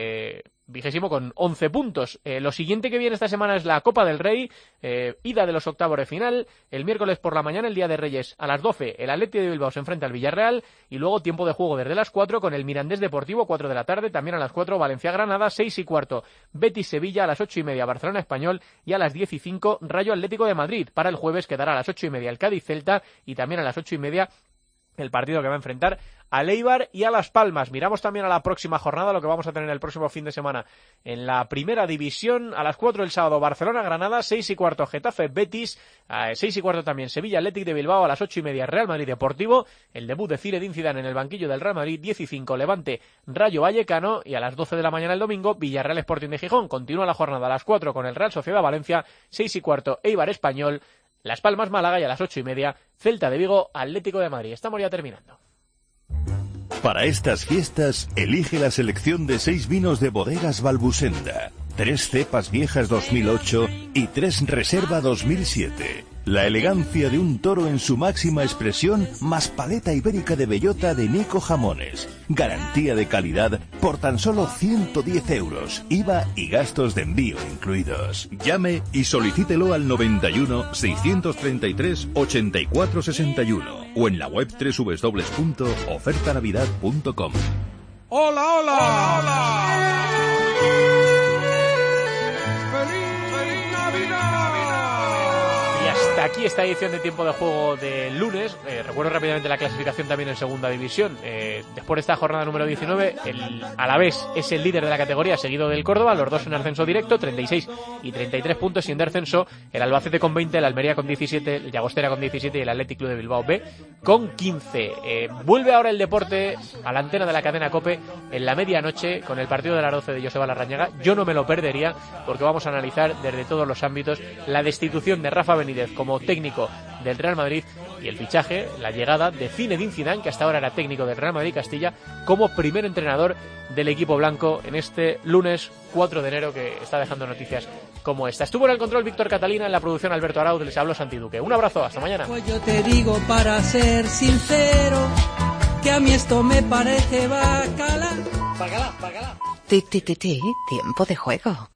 20º con 11 puntos. Lo siguiente que viene esta semana es la Copa del Rey, ida de los octavos de final. El miércoles por la mañana, el Día de Reyes, a las 12, el Athletic de Bilbao se enfrenta al Villarreal y luego tiempo de juego desde las 4 con el Mirandés Deportivo, 4 de la tarde, también a las 4 Valencia-Granada, 6:15 Betis-Sevilla, a las 8:30 Barcelona-Español y a las 10:05 Rayo Atlético de Madrid. Para el jueves quedará a las 8:30 el Cádiz-Celta y también a las 8:30 el partido que va a enfrentar al Eibar y a Las Palmas. Miramos también a la próxima jornada, lo que vamos a tener el próximo fin de semana en la Primera División. A las 4 el sábado Barcelona-Granada, 6:15 Getafe-Betis, 6:15 también Sevilla-Athletic de Bilbao, a las 8:30 Real Madrid Deportivo, el debut de Zinedine Zidane en el banquillo del Real Madrid, 10:05 Levante-Rayo Vallecano y a las 12 de la mañana el domingo Villarreal Sporting de Gijón. Continúa la jornada a las 4 con el Real Sociedad-Valencia, 6:15 Eibar-Español, Las Palmas Málaga y a las 8:30 Celta de Vigo Atlético de Madrid. Estamos ya terminando. Para estas fiestas, elige la selección de 6 vinos de Bodegas Balbusenda, 3 cepas viejas 2008 y 3 reserva 2007. La elegancia de un toro en su máxima expresión, más paleta ibérica de bellota de Nico Jamones. Garantía de calidad por tan solo 110 euros, IVA y gastos de envío incluidos. Llame y solicítelo al 91 633 84 61 o en la web www.ofertanavidad.com. ¡Hola, hola! ¡Hola, hola! Hasta aquí esta edición de Tiempo de Juego del lunes. Recuerdo rápidamente la clasificación también en segunda división. Después de esta jornada número 19, el Alavés es el líder de la categoría, seguido del Córdoba, los dos en ascenso directo, 36 y 33 puntos, y en descenso el Albacete con 20, el Almería con 17, el Llagostera con 17 y el Athletic Club de Bilbao B con 15. Vuelve ahora el deporte a la antena de la cadena COPE en la medianoche con el partido de las 12 de Joseba Larrañaga. Yo no me lo perdería porque vamos a analizar desde todos los ámbitos la destitución de Rafa Benítez como técnico del Real Madrid y el fichaje, la llegada de Zinedine Zidane, que hasta ahora era técnico del Real Madrid Castilla, como primer entrenador del equipo blanco en este lunes 4 de enero, que está dejando noticias como esta. Estuvo en el control Víctor Catalina, en la producción Alberto Arauz, les habló Santi Duque. Un abrazo, hasta mañana. Pues yo te digo, para ser sincero, que a mí esto me parece bacala. Ti, tiempo de juego.